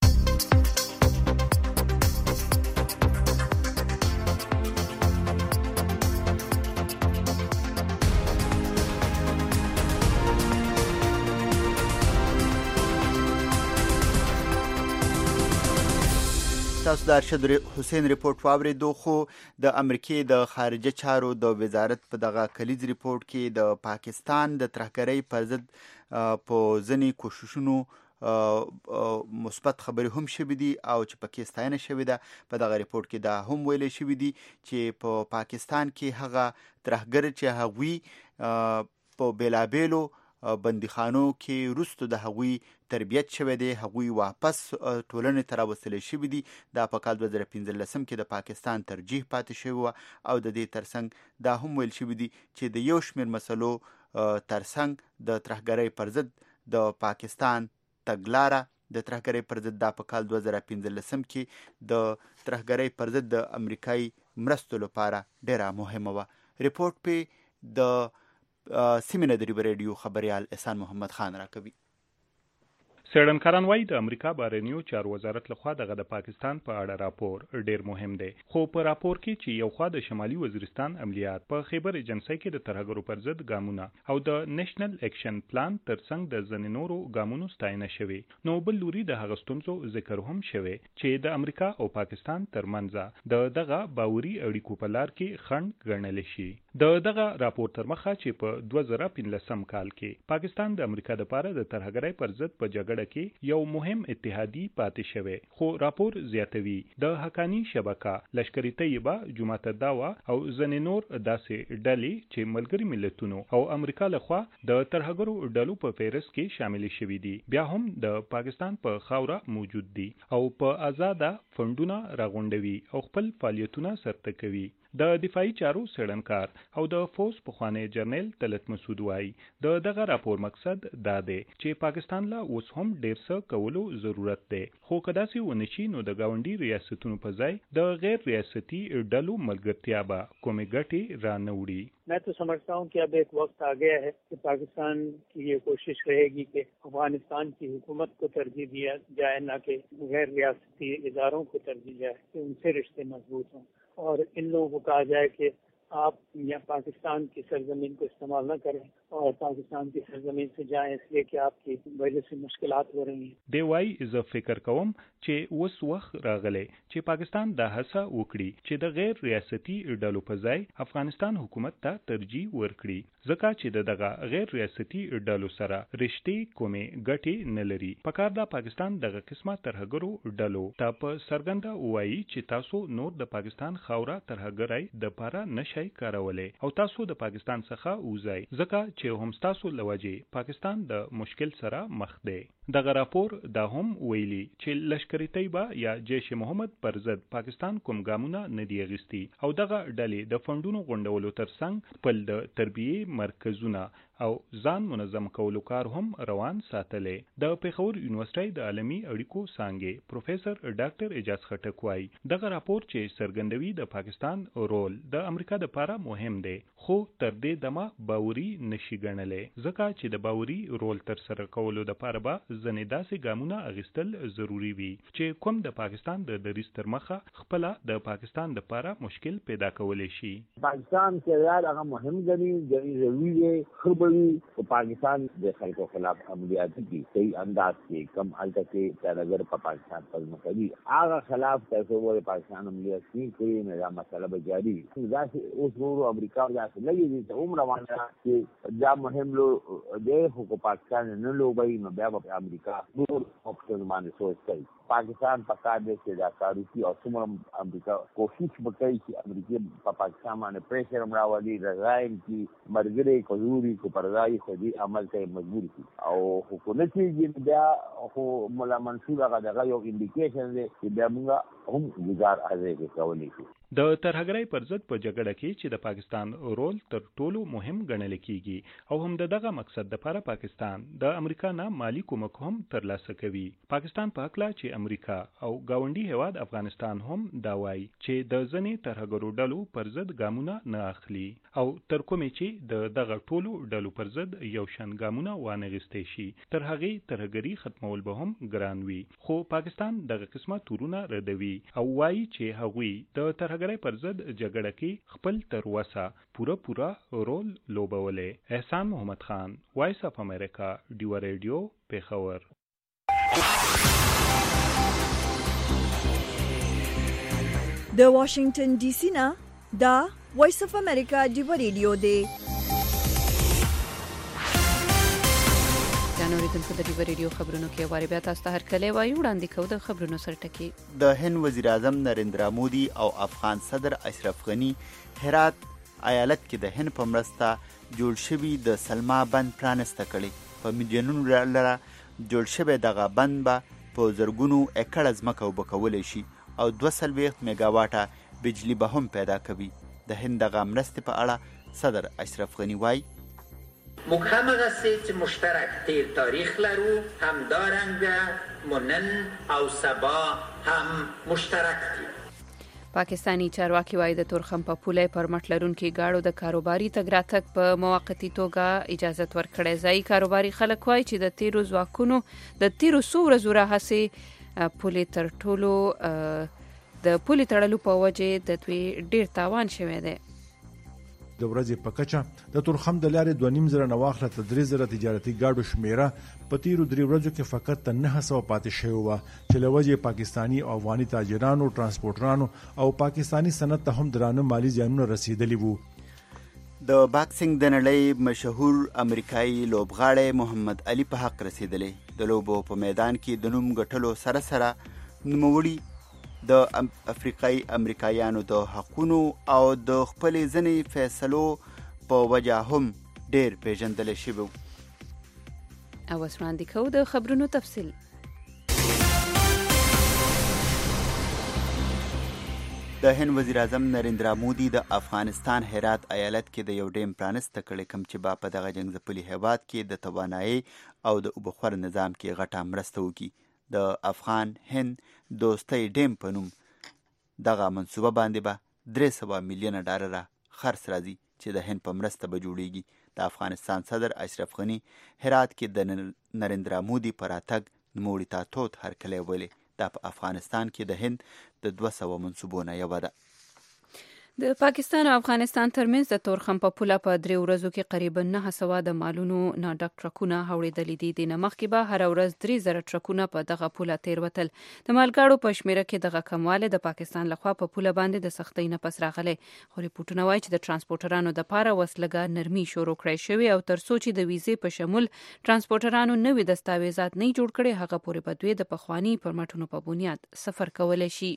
Speaker 3: تاسو د ارشد حسین ریپورت واوریدو. خو د امریکای د خارجه چارو د وزارت په دغه کلیز ریپورت کې د پاکستان د ترهګرۍ پر ضد په ځینې کوششونو مثبت خبرې هم شوي دي او چې پکې ستاینه شوې ده. په دغه ریپورت کې دا هم ویل شوي دي چې په پاکستان کې هغه ترهګر چې هغوی په بیلابیلو بندیخانو کې وروسته د هغوی تربیت شوی دی، هغوی واپس ټولنې ته راوستلی شوي دي. دا په کال 2015 کې د پاکستان ترجیح پاتې شوی و او د دې ترڅنګ دا هم ویل شوي دي چې د یو شمېر مسلو ترڅنګ د ترهګرۍ پر ضد د پاکستان تګلاره د ترهګرۍ پر ضد دا په کال 2015 کې د ترهګرۍ پر ضد د امریکایي مرستو لپاره ډیره مهمه وه. ریپورت په د سیمینه د ریډیو خبريال احسان محمد خان راکوي.
Speaker 15: څېړنکاران وایي د امریکا بهرنیو چارو وزارت لخوا دغه د پاکستان په اړه راپور ډیر مهم دی. خو په راپور کې چې یو خوا د شمالي وزیرستان عملیات په خیبر ایجنسۍ کې د ترهګرو پر ضد ګامونه او د نېشنل اکشن پلان ترڅنګ د ځینې نورو ګامونو ستاینه شوې، نو بل لوري د هغه ستونزو ذکر هم شوی چې د امریکا او پاکستان ترمنځ د دغه باوري اړیکو په لار کې خنډ ګڼل شي. د دغه راپور تر مخه چې په 2015 کال کې پاکستان د امریکا لپاره د ترهګرۍ پر ضد په جګړه کې یو مهم اتحادی پاتې شوی، خو راپور زیاتوي د حقانی شبکه، لشکر طیبه، جماعت الدعوه او ځینې نور داسې ډلې چې ملګري ملتونو او امریکا لخوا د ترهګرو ډلو په فهرست کې شامل شوي دي، بیا هم د پاکستان په خاوره موجود دي او په آزاده فندونه راغونډوي او خپل فعالیتونه سرته کوي. د دفاعي چارو څېړنکار او د فوز پخوانی جنرال طلعت مسعود وایي د دغه راپور مقصد دا دی چې پاکستان له اوس هم ډېر څه کولو ضرورت دی، خو که داسې ونه شي نو د ګاونډي ریاستونو په ځای د غیر ریاستي ډلو ملګرتیا به کومې ګټې را نه وړي.
Speaker 16: मैं तो समझता हूँ कि अब एक वक्त आ गया है कि पाकिस्तान की ये कोशिश रहेगी कि अफगानिस्तान की हुकूमत को तरजीह दिया जाए, ना कि गैर रियासती इदारों को तरजीह जाए, कि उनसे रिश्ते मजबूत हों और इन लोगों को कहा जाए कि आप या पाकिस्तान की सरजमीन को इस्तेमाल न करें और पाकिस्तान की सरजमीन से जाएं इसलिए कि आपकी वजह से मुश्किलात हो रही हैं.
Speaker 15: دی وایي زه فکر کوم چې اوس وخت راغلی چې پاکستان دا هڅه وکړي چې د غیر ریاستي ډلو په ځای افغانستان حکومت ته ترجیح ورکړي، ځکه چې دغه غیر ریاستي ډلو سره رشتې کومې ګټې نه لري. پکار دا پاکستان دغه قسمه ترهګرو ډلو ته په څرګنده ووایي چې تاسو نور د پاکستان خاوره ترهګرۍ دپاره نشئ کارولی او تاسو د پاکستان څخه وځئ، ځکه چې هم ستاسو له وجې پاکستان د مشکل سره مخ دی. دغه راپور دا هم ویلي چې لشکري طیبه یا جیش محمد پر ضد پاکستان کوم ګامونه نه دي اخیستي او دغه ډلې د فنډونو غونډولو ترڅنګ خپل د تربیې مرکزونه او ځان منظم کولو کار هم روان ساتلی. د پېښور یونیورسيټۍ د عالمي اړیکو څانګې پروفیسر ډاکټر اعجاز خټک وایي دغه راپور چې څرګندوي د پاکستان رول د امریکا دپاره مهم دی، خو تر دې دمه باوري نشي ګڼلی، ځکه چې د باوري رول ترسره کولو دپاره به ځینې داسې ګامونه اخیستل ضروري وي چې کوم د پاکستان د دریځ تر مخه خپله د پاکستان دپاره مشکل پیدا کولی شي.
Speaker 17: پاکستان کردار هغه مهم ګڼي ضروري دی و پاکستان د خلکو خلاف عملیات کی صحیح انداز کې کم حالت کې ترهګر په پاکستان پر مخالي هغه خلاف تاسو ور پاکستان عملیات کوي نه دا مسله به جاری دا اوس ورو امریکا دا لګي دي ته عمر روانه چې دا مهم لو د حکومت پاکستان نه لوبي نو بیا په امریکا نور اپشن باندې سوچ کوي. پاکستان پکار دی چې دا کارو کی او څومره امریکا کوشش وکړي چې امریکا په پاکستان باندې پریشر راوړي، رضایم کی مرګري کوزوري کو پرځای خو دې عمل ته مجبور کی او حکومت یې بیا خو مولا منصور هغه دغه یو انډیکیشن دی چې بیا موږ هم گزار ازې کولی شو.
Speaker 15: د ترهګرۍ پر ضد په جګړه کې چې د پاکستان رول تر ټولو مهم ګڼل کیږي او هم دغه مقصد لپاره پاکستان د امریکا نه مالی کومک هم ترلاسه کوي. پاکستان په حق لا چې امریکا او گاونډي هیواد افغانستان هم دا وایي چې د ځینې ترهګرو ډلو پر ضد ګامونه نه اخلي او تر کومې چې د دغه ټولو ډلو پر ضد یو شان ګامونه وانغستې شي تر هغې ترهګري ختمول به هم ګران وي. خو پاکستان دغه قسمه تورونه ردوي او وایي چې هغوی د ترهګرۍ پر ضد جګړه کې خپل تر وسه پوره رول لوبولی. احسان محمد خان، وایس اف امریکا، ډیو ریډیو، پېښور.
Speaker 1: د واشنگټن ډي سي نه دا وایس اف امریکا ډیو ریډیو دی.
Speaker 2: اوریدونکو د ډیو ریډیو خبرونو کې واره بیا تاسو ته هرکلی وایو. وړاندې کوو د خبرونو سرټکي.
Speaker 3: د هند وزیر اعظم نریندرا مودي او افغان صدر اشرف غني هرات ایالت کې د هند په مرسته جوړ شوي د سلما بند پرانسته کړي. په میلیونونو ډالره جوړ شوی دغه بند به په زرګونو ایکړه ځمکه اوبه کولی شي او 240 میګاواټه بجلی به هم پیدا کوي. د هند دغه مرستې په اړه صدر اشرف غني وایي
Speaker 4: موږ همغسې چې مشترک تیر تاریخ لرو همدارنګه منن او سبا هم مشترک دي.
Speaker 2: پاکستانی چارواکي وایي د تورخم په پوله پر مټ لرونکي گاړو د کاروباري تګ راتګ په موقتي توګه اجازه ورکړې. ځایي کاروباري خلک وایي چې د تیرو ځواکونو د تیرو څو ورځو راهیسې پولې تر ټولو د پولې تړلو په وجې د دوی ډیر تاوان شوی دی.
Speaker 5: د ورځې په کچه د تورخم د لارې 2.5 نه واخله تر 3,000 تجارتي ګاډو شمیره په تیرو 3 ورځو کې فقط 900 پاتې شوی و چې له وجې پاکستانی او افغاني تاجرانو، ترانسپورټرانو او پاکستانی صنعت ته هم درانه مالی زیانونه رسیدلی وو.
Speaker 3: د باکسینګ د نړۍ مشهور امریکایي لوبغاړی محمد علي په حق رسیدلی. د لوبو په میدان کې د نوم ګټلو سره سره نوموړي د افریقایي امریکایانو د حقونو او د خپلې ځینې فیصلو په وجه هم ډیر پیژندل شوی.
Speaker 2: او اوس وړاندې کوو د خبرونو تفصیل.
Speaker 3: د هند وزیر اعظم نریندرا مودي د افغانستان هرات ایالت کې د یو ډیم پرانسته کړی کوم چې په دغه جنګ ځپلي هیواد کې د توانایي او د اوبخور نظام کې غټه مرسته وکړي. د افغان هند دوستۍ ډیم په نوم دغه منصوبه باندې به 300 میلیونه ډالر خرڅ راځي چې د هند په مرسته به جوړیږي. د افغانستان صدر اشرف غني هرات کې د نریندرا مودي پر راتګ نوموړي ته توت هرکلی ویلي. دا په افغانستان کې د هند د 200 منصوبو نه یوه ده.
Speaker 2: د پاکستان او افغانستان ترمنځ د تورخم په پوله په 3 ورځو کې قریبا 900 د مالونو نه ډک ټرکونه هوړېدلي دي. د مخکې به هر ورځ 3000 ټرکونه په دغه پوله تیروتل. د مالګاړو په شمیره کې دغه کمواله د پاکستان لخوا په پوله باندې د سختۍ نه پس راغلی. خو ریپورټونه وایي چې د ترانسپورټرانو د پاره وسلګه نرمي شروع کړی شوی او تر څو چې د ویزې په شمول ترانسپورټرانو نوي دستاویزات نه جوړ کړي هغه پورې به دوی د پخوانی پرمټونو په بنیاد سفر کولی شي.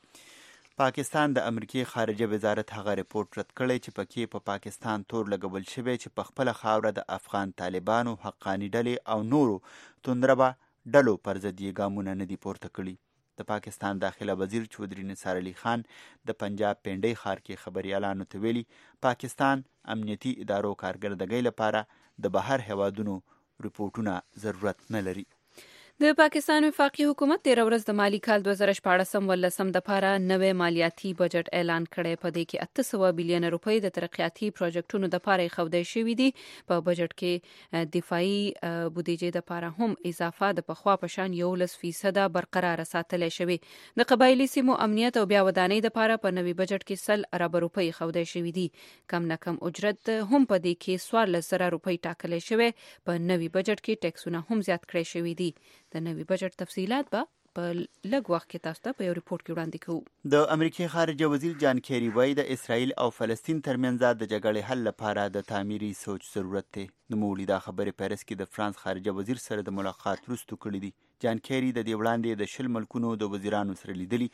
Speaker 3: پاکستان د امریکای خارجه وزارت هغه ریپورت رد کړی چې پکې په پاکستان تور لګول شوی چې په خپل خاوره د افغان طالبانو حقانی ډلې او نورو توندربه ډلو پر ضد یې ګامونه نه دي پورته کړي. د پاکستان داخله وزیر چودري نثار علي خان د پنجاب پنډۍ ښار کې خبريالانو ته ویلي پاکستان امنیتي ادارو کارګردګۍ لپاره د بهر هیوادونو ریپورتونه ضرورت نه لري.
Speaker 2: د پاکستان وفاقي حکومت 13 ورځ د مالی کال 2014-15 د پاره نوې مالیاتي بجټ اعلان کړی. په دې کې 800 بلین روپۍ د ترقیاتي پروژیکټونو د پاره خودای شوې دي. په بجټ کې دفاعي بودیجې د پاره هم اضافه د پخوا په شان 11% برقرار ساتل شوی. د قبایلی سیمو امنیت او بیا ودانۍ د پاره په نوي بجټ کې 100 ارب روپۍ خودای شوې دي. کم نه کم اجرت هم په دې کې 14 روپۍ ټاکل شوی. په نوي بجټ کې ټیکسونه هم زیات کړی شوی دي. د نوي بجټ تفصيلات به په لږ وخت کې تاسو ته په یو ریپورت کې وړاندې کوو.
Speaker 3: د امریکای خارجه وزیر جان کیری وایي د اسرائیل او فلسطین ترمنځ د جګړې حل لپاره د تعمیري سوچ ضرورت دی. نوموړي دا خبرې پیرس کې د فرانس خارجه وزیر سره د ملاقات وروسته کړې دي. جان کیری د دې وړاندې د 10 ملکونو د وزیرانو سره لیدلي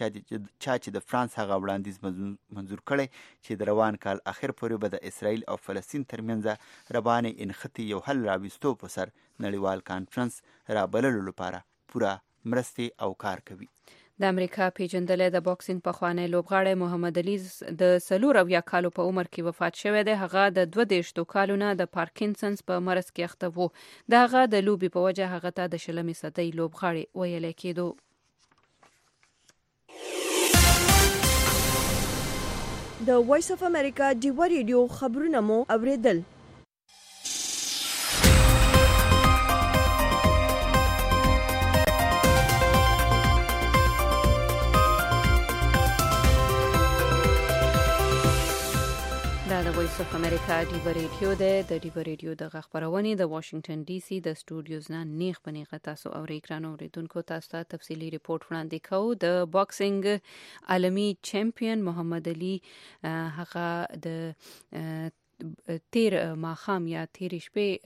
Speaker 3: چې د فرانس هغه وړاندیز منظور کړی چې د روان کال اخر پورې به د اسرائیل او فلسطین ترمنځ روانې انختی یو حل راوستو په سر نړیوال کانفرنس رابللو لپاره پوره مرستې او کار کوي.
Speaker 2: د امریکا پیژندل د باکسینګ پخوانی لوبغاړی محمد علي د 4 کالو په عمر کې وفات شوی دی. هغه د 22 کالونو د پارکینسنز په مرض کې اخته و. د هغه د لوبي په وجه هغه ته د 20 صدۍ لوبغاړی ویل کېدو.
Speaker 1: د وایس اف امریکا ډیو ریډیو خبرونه مو اوریدل.
Speaker 2: د وایس اف امریکا ډیو ریډیو د ډیو ریډیو د خبرونه د واشنگټن ډي سي د سټوډیوز نه نیغ پنیغه تاسو او ریکرانو ریدونکو تاسو ته تفصیلی ریپورت وړاندې کوو. د باکسینګ عالمی چمپیون محمد علي هغه د تیر ماخام یا تیر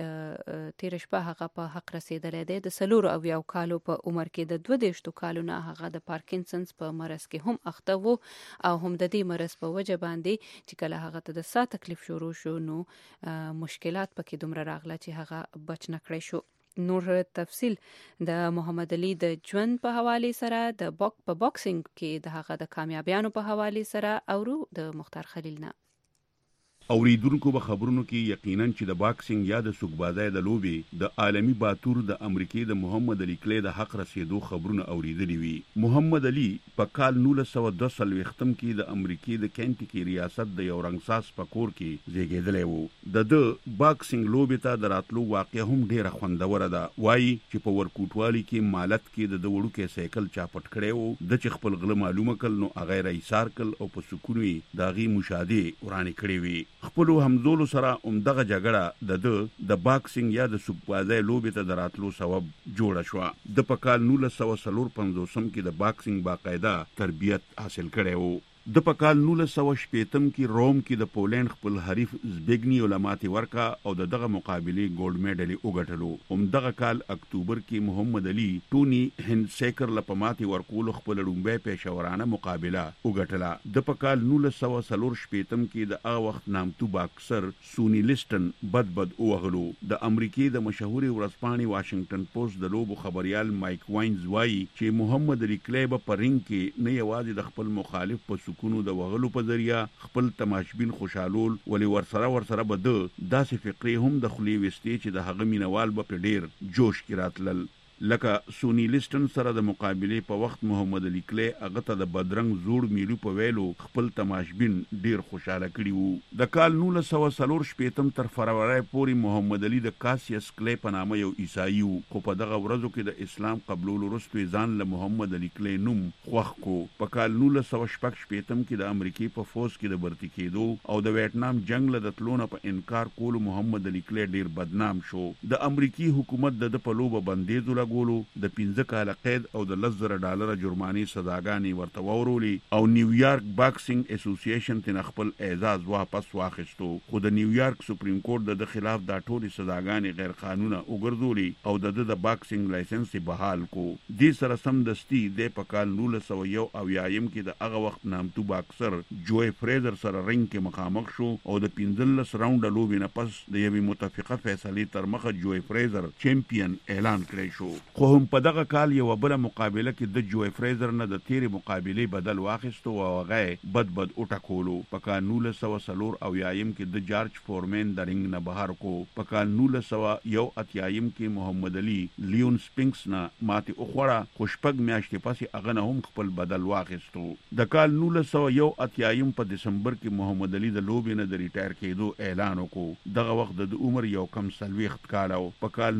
Speaker 2: شپه هغه په حق رسیدلې ده. د 4 کالو په عمر کې د 22 کالو نه هغه د پارکینسنز په مرض کې هم اخته وو او هم د دې مرض په وجه باندې چې کله هغه ته د ساه تکلیف شروع شو نو مشکلات پکې دومره راغله چې هغه بچ نه کړی شو. نور تفصیل د محمد علي د ژوند په حواله سره د باکسینګ کې د هغه د کامیابیانو په حواله سره اورو د مختار خلیل نه.
Speaker 12: اوریدونکو به خبرونو کې یقینا چې د باکسینګ یا د سوکبازۍ د لوبي د عالمی باتور د امریکای د محمد علي کلی د حق رسیدو خبرونه اوریدلي وي. محمد علي په کال 1942 کې د امریکای د کینټکی ریاست د یو رنگساز پکور کې زیږیدلی وو. د باکسینګ لوبي ته د راتلو واقع هم ډیره خوندوره ده. وایي چې په ورکوټوالي کې مالت کې د وړو کې سایکل چاپټ کړي وو. د چې خپل غله معلومه کړ نو هغه رئیسار کړ او په سکون وی داغي مشاهده ورانه کړی وي. خپل همزولو سره دغه جګړه د باکسینګ یا د سوکبازۍ لوبې ته د راتلو سبب جوړه شوه. د په کال 1954 کې د باکسینګ باقاعده تربیت حاصل کړی وو. د په کال 1960 کې روم کې د پولند خپل حریف زبیګنی علماتي ورکا او دغه مقابله ګولډ میډل وګټلو. دغه کال اکتوبر کې محمد علي ټونی هندسیکر لپماتي ورکول خپل لومبه پېښورانه مقابله وګټله. د په کال 1940 کې د هغه وخت نامتو باکسر سونی لیسټن بد وغلو. د امریکای د مشهور ورځپاڼې واشنگټن پوسټ د لوبو خبريال مایک واینز وایي چې محمد علي کلیب په رینګ کې نه یوازې د خپل مخالف په ملکونو د وغلو په ذریعہ خپل تماشبین خوشالول ولې ورسره به داسې فکرې هم د خولې وستې چې د هغه مینوال به په ډیر جوش کې راتلل. لکه سونی لیسټن سره د مقابله په وخت محمد علي کلی هغه ته د بدرنګ زوړ میلو په ویلو خپل تماشبین ډیر خوشاله کړي وو. د کال 1940 تر فروری پورې محمد علي د کاسیس کلی په نامه یو عیسائی وو، خو په دغه ورځو کې د اسلام قبولولو وروسته ځان له محمد علي کلی نوم خوښ کو. په کال 1916 کې د امریکای په فوج کې د برتی کېدو او د ویتنام جنگ له تلونه په انکار کولو محمد علي کلی ډیر بدنام شو. د امریکای حکومت د په لوبه بندیز ګولو د 15 کال قید او د $10,000 جرماني سزاګانې ورته وورولې او نیویارک باکسینګ اسوسییشن ته خپل اعزاز واپس واخیستو، خو د نیویارک سپریم کورټ د خلاف دا ټولې سزاګانې غیر قانونه وګرځولې او د باکسینګ لایسنس بحال کو. دې سره سم دستي د په کال 1901 کې د هغه وخت نامتو باکسر جوی فریزر سره رنګ کې مخامخ شو او د 15 راونډ لوبې نه پس د یوې متفقه فیصلې تر مخه جوی فریزر چمپیون اعلان کړی شو. خو هم په دغه کال یو بل مقابله کې د جوی فریزر نه د تیرې مقابلې بدل واخیستو او هغه بد وټکولو. په کال 1904 کې د جارج فورمن د رنګ نه بهر کو. په کال 1901 کې محمد علي لیون سپینکس نه ماتې وخوړه، خو شپږ میاشتې پسې هغه نه هم خپل بدل واخیستو. د کال 1901 په دسمبر کې محمد علي د لوبې نه د ریټایر کېدو اعلان وکړو. دغه وخت د عمر یو کم 40 کال و. په کال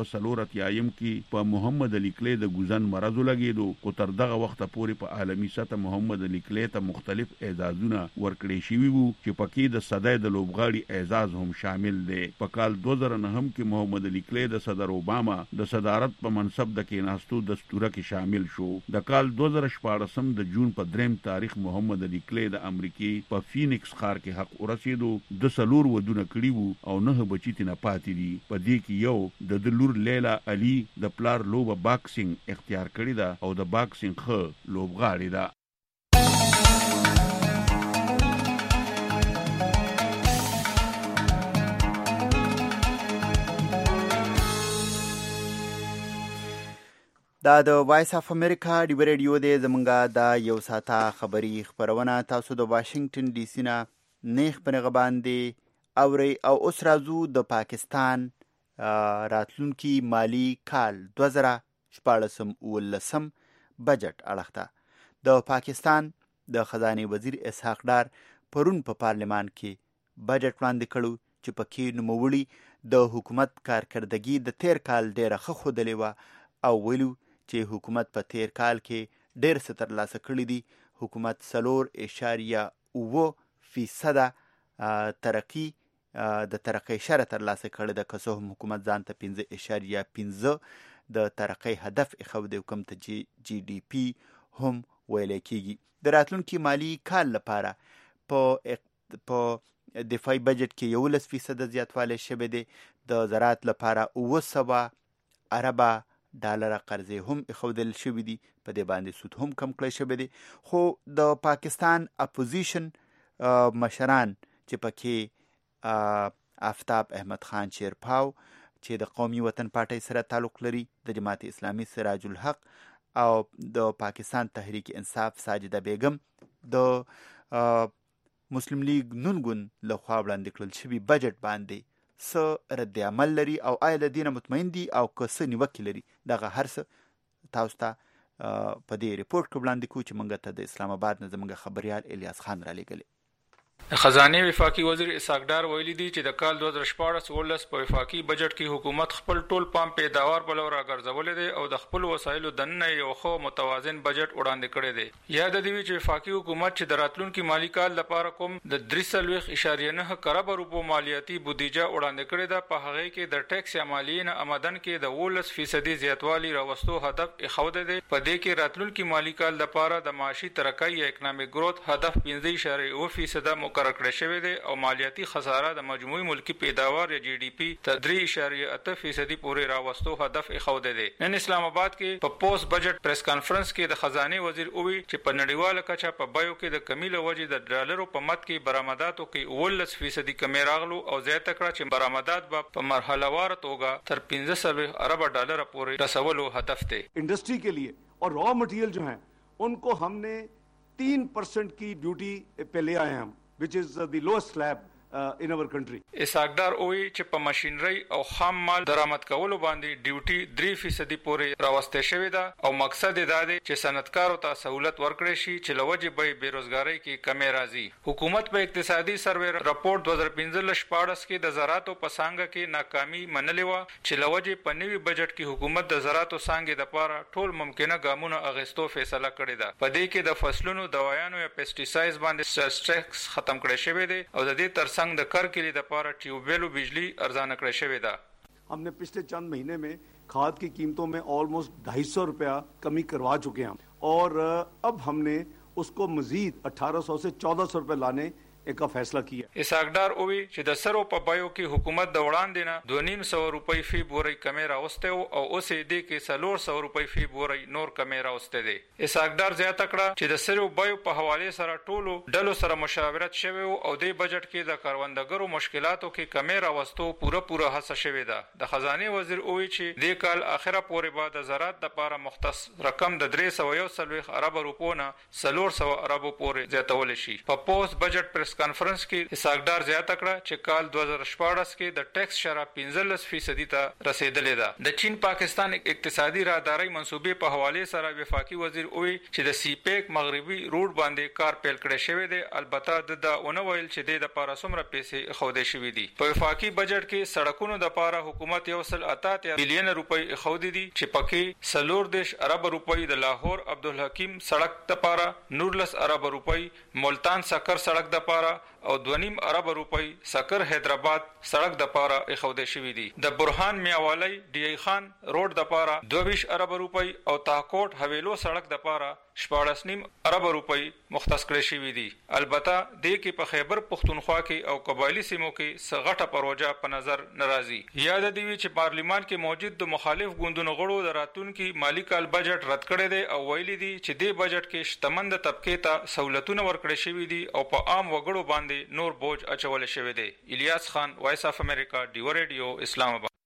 Speaker 12: 1904 کې په محمد علي کلی د ګوزن مرض لګیدو، خو تر دغه وخت پورې په عالمي سطح محمد علي کلی ته مختلف اعزازونه ورکړي شوي وو چې پکې د صدای د لوبغاړي اعزاز هم شامل دی. په کال 2009 کې محمد علي کلی د صدر اوباما د صدارت په منصب د کېناستو دستوره کې شامل شو. د کال 2014 د جون په 3 تاریخ محمد علي کلی د امریکای په فینکس ښار کې حق ورسېدو. د 4 ودونه کړي وو او 9 بچی ته نه پاتې دي. په دې کې یو د لور لیلا علي د پلار لوبه باکسینګ اختیار کړی دا او د باکسینګ ښه لوبغاړی ده.
Speaker 3: دا د وایس اف امریکا ډیو ریډیو دی. زمونږه دا یو ساعته خبری خبرونه تاسو د واشنگټن ډي سي نه نیخ په نغه باندې اوري. او اوس راځو د پاکستان راتلونکي مالی کال 2014-15 بجټ اړخ ته. د پاکستان د خزانه وزیر اسحاق ډار پرون په پارلمان کې بجټ وړاندې کړو چې پکې نوموړي د حکومت کارکردګي د تیر کال ډیره ښه ښودلې وه او ویلو چې حکومت په تیر کال کې ډیر څه ترلاسه کړي دي. حکومت 4.4% ترقی د ترقی شره ترلاسه کړی ده، که څه هم حکومت ځان ته 5.5 د ترقی هدف ایښودی، کوم ته چې GDP هم ویلی کېږي. د راتلونکي مالي کال لپاره په دفاعي بجټ کې 11% زیاتوالی شوی دی. د زراعت لپاره 900 اربه ډالره قرضې هم ایښودل شوي دي، په دې باندې سود هم کم کړی شوی دی. خو د پاکستان اپوزیشن مشران چې پکې آفتاب احمد خان شیرپاو چې د قومي وطن پارټۍ سره تعلق لري، د جماعت اسلامي سراج الحق او د پاکستان تحریک انصاف ساجده بیگم، د مسلم لیگ نون ګوند لخوا وړاندې کړل شوي بجټ باندې څه رد عمل لري او آیا له دې نه مطمئن دي او که څه نیوکې لري. دغه هر څه تاسو ته په دې ریپورټ کې وړاندې کوو چې موږ ته د اسلام آباد نه زموږ خبریال الیاس خان را لېږلی.
Speaker 18: خزانه وفاقي وزیر اسحاق ډار ویلي دي چې د کال 2014-15 په وفاقي بجټ کې حکومت خپل ټول پام پیداوار په لور راګرځولې دي او د خپل وسایلو دننه یو خو متوازن بجټ وړاندې کړی دی. یاد دی چې وفاقي حکومت چې د راتلونکي مالی کال لپاره کوم د 3.9 کروڑ روپو مالیاتي بودیجه وړاندې کړی ده، په هغه کې د ټیکس یا مالیې نه آمدن کې د 18% زیاتوالی راوستو هدف ایښودل دی. په دې کې راتلونکي مالی کال لپاره د معاشي ترقۍ یا اکنامک گروث هدف 15.2% مقرر کړی شوی دی او مالیاتي خساره د مجموعي ملکی پیداوار یا GDP ته 3.8% پورې راوستو هدف ایښودل دی. نن اسلام آباد کې په پوسټ بجټ پریس کانفرنس کې د خزانه وزیر اووی چې په نړیواله کچه په بایو کې د کمی له وجې د ډالرو په مت کې برآمداتو کې 18% کمی راغلو او زیاته کړه چې برآمدات به په مرحله وار توګه تر 15 ارب ډالر پورې رسولو هدف دی.
Speaker 19: इंडस्ट्री के लिए और रॉ मटेरियल जो हैं उनको हमने 3% की ड्यूटी पे ले आए हम, which is the lowest slab in our country.
Speaker 18: اسحاقدار اوی چې په ماشينري او خام مال درآمد کولو باندې ډیوټي 3% پورې راوسته شوې ده او مقصد دا دی چې صنعتکارو ته سہولت ورکړي شي چې لوجه به بیروزګاری کې کمی راځي. حکومت په اقتصادي سروې راپور 2015-14 کې د زراعت په څنګه کې ناکامي منلې و چې لوجه په نوي بجټ کې حکومت د زراعت څنګه د لپاره ټول ممکنه ګامونه اغستو فیصله کړې ده. په دې کې د فصلونو دوايانو یا پیسټیسایډز باندې سټیکس ختم کړي شوی دی او د دې تر څنګ د کار کې د لپاره ټیوبویلو بجلی ارزانه کړی شوې ده.
Speaker 19: हमने पिछले चंद महीने में खाद की कीमतों में ऑलमोस्ट 250 रुपया कमी करवा चुके हैं और अब हमने उसको मजीद 1800 से 1400 रुपए लाने का फैसला किया.
Speaker 18: اسحاقدار اوی چې د سرو په بایو کې حکومت د وړاندې نه 250 روپۍ فی بوري کمی راوسته او اوس دې کې 400 روپۍ فی بوري نور کمی راوسته دي. اسحاقدار زیاته کړه چې د سرو بایو په حواله سره ټولو ډلو سره مشاورت شوی او د بجټ کې د کاروندګرو مشکلاتو کې کمی راوستو پوره هڅه شوی ده. د خزانه وزیر اوی چې د کال اخره پورې بعد د زراعت لپاره مختص رقم د 341 ارب روپو نه 400 ارب پورې زیاتول شي. په پوسټ بجټ پریس کانفرنس کې اسحاقدار زیاته کړه چې کال 2014 کې د ټیکس شرح 15% ته رسیدلې ده. د چین پاکستان اقتصادي راهداري منصوبې په حواله سره وفاقي وزیر اوی چې د سی پیک مغربي روډ باندې کار پیل کړی شوی دی. البته د اونویل چې د لپاره څومره پیسې خوده شوی دي. په وفاقي بجټ کې سړکونو د لپاره حکومت 1.8 بلین روپۍ خوده دي چې پکې 14 ارب روپۍ د لاهور عبدالحکیم سړک د لپاره 19 ارب روپۍ ملتان سکر سړک د لپاره او 2.5 ارب روپۍ سکر حیدرآباد سړک د لپاره خوده شوی دي. د برهان میاوالی ډی ای خان روډ د لپاره 22 ارب روپۍ او تاکوټ حویلو سړک د لپاره 14.5 ارب روپۍ مختص کړی شوی دي. البته د کې په خیبر پختونخوا کې او قبایلی سیمو کې سغټه پروژه په نظر ناراضي. یاد دی چې پارلیمان کې موجود د مخالف ګوندونو غړو د راتلونکي مالی کال بجټ رد کړی دی او ویلي دي چې د بجټ کې شتمند طبقه ته سہولتونه ورکړي شوی دي او په عام وګړو باندې نور بوج اچول شوی دی. الیاس خان، وایس اف امریکا، ډیو ریډیو، اسلام آباد.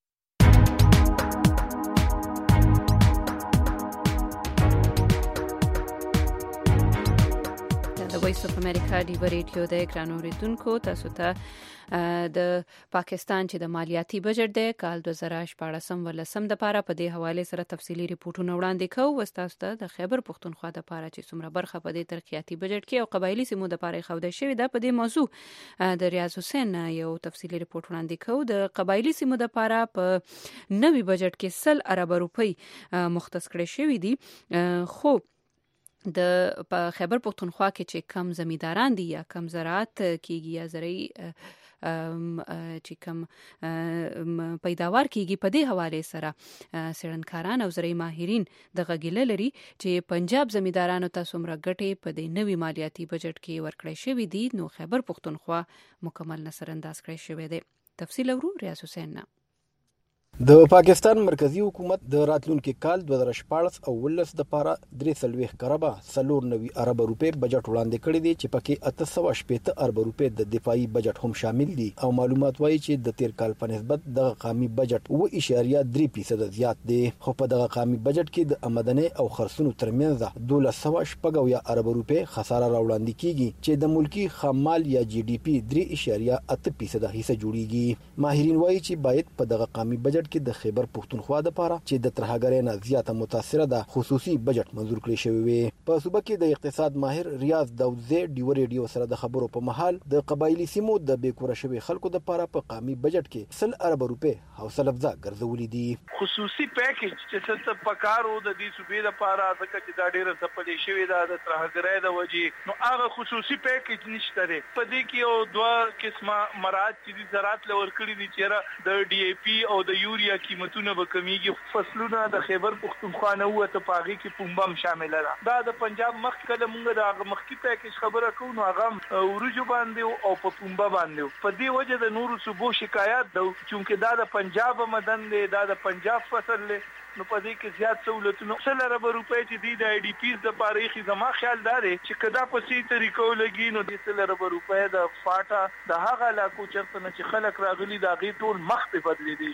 Speaker 2: وایس اف امریکا ډیو ریډیو د ګرانو ریډونکو تاسو ته د پاکستان چې د مالیاتي بجټ د کال 2014-15 د لپاره په دې حواله سره تفصیلی ریپورتونه وړاندې کوو. وستاسو ته د خیبر پختونخوا د لپاره چې څومره برخه په دې ترقیاتي بجټ کې او قبایلی سیمو د لپاره خوده شوی ده په دې موضوع د ریاض حسین یو تفصیلی ریپورت وړاندې کوو. د قبایلی سیمو د لپاره په نوي بجټ کې 100 ارب روپۍ مختص کړي شوی دي. خو د خیبر پختونخوا کې چې کم زمینداران دي یا کم زراعت کیږي یا زرعي چې کم پیداوار کیږي په دې حواله سره سړنکاران او زرعي ماهرین د غږیله لري چې پنجاب زمیندارانو ته څومره ګټې په دې نوي مالیاتي بجټ کې ورکړی شوی دي. نو خیبر پختونخوا مکمل نظر انداز کړی شوی دی. تفصیل اورو ریاض حسین نه.
Speaker 20: د پاکستان مرکزی حکومت د راتلونکي کال 2014 او 15 د لپاره 3 کربه 490 ارب روپۍ بجټ وړاندې کړی دی چې پکې 880 ارب روپۍ د دفاعي بجټ هم شامل دي او معلومات وایي چې د تیر کال په نسبت د قومي بجټ 2.3% زیات دی. خو په دغه قومي بجټ کې د آمدنی او خرڅونو ترمنځ 12.8 ارب روپۍ خساره راوړاندې کیږي چې د ملکی خام مال یا جی ډی پی 3.8% حصہ جوړیږي. ماهرین وایي چې باید په دغه قومي بجټ کې د خیبر پختونخوا د لپاره چې د ترهګرۍ نه زیاته متاثره ده خصوصي بجټ منظور کړی شوی وي. په صوبه کې د اقتصاد ماهر ریاض داودزی ډیو ریډیو سره د خبرو په محل د قبایلی سیمو د بیکوره شوی خلکو د لپاره په قومي بجټ کې 100 ارب روپۍ حوصله افزا ګرځولې دي.
Speaker 21: خصوصي پیکیج چې څه پکارو د دې صوبې لپاره ځکه چې دا ډیره سپلې شوی ده د ترهګرۍ د وجې نو هغه خصوصي پیکیج نشته دی. په دې کې یو دوه قسمه مراد چې زراعت لور کړی دي چې د ډي ای پی او د یوریا قیمتونه به کمیږي. فصلونه د خیبر پختونخوا نه وته پاغي کې پومبم شامل ده. دا د پنجاب مخ کله مونږ د مخکی پیکیج خبره کوو نو هغه ورجو باندې او په پومبا باندې. په دې وجه د نورو صوبو شکایت ده چې دا د پنجاب مدن دی دا د پنجاب فصل دی نو په دې کې زیات سہولتونه 100 ارب روپۍ چې د ای ډی پیز د پاریخي زما خیال دار چې کدا په سي طریقو لګي نو د 100 ارب روپۍ د فاټا د هغه علاقو چرته چې خلک راغلي دا غي ټول مخ په بدلی دي.
Speaker 20: په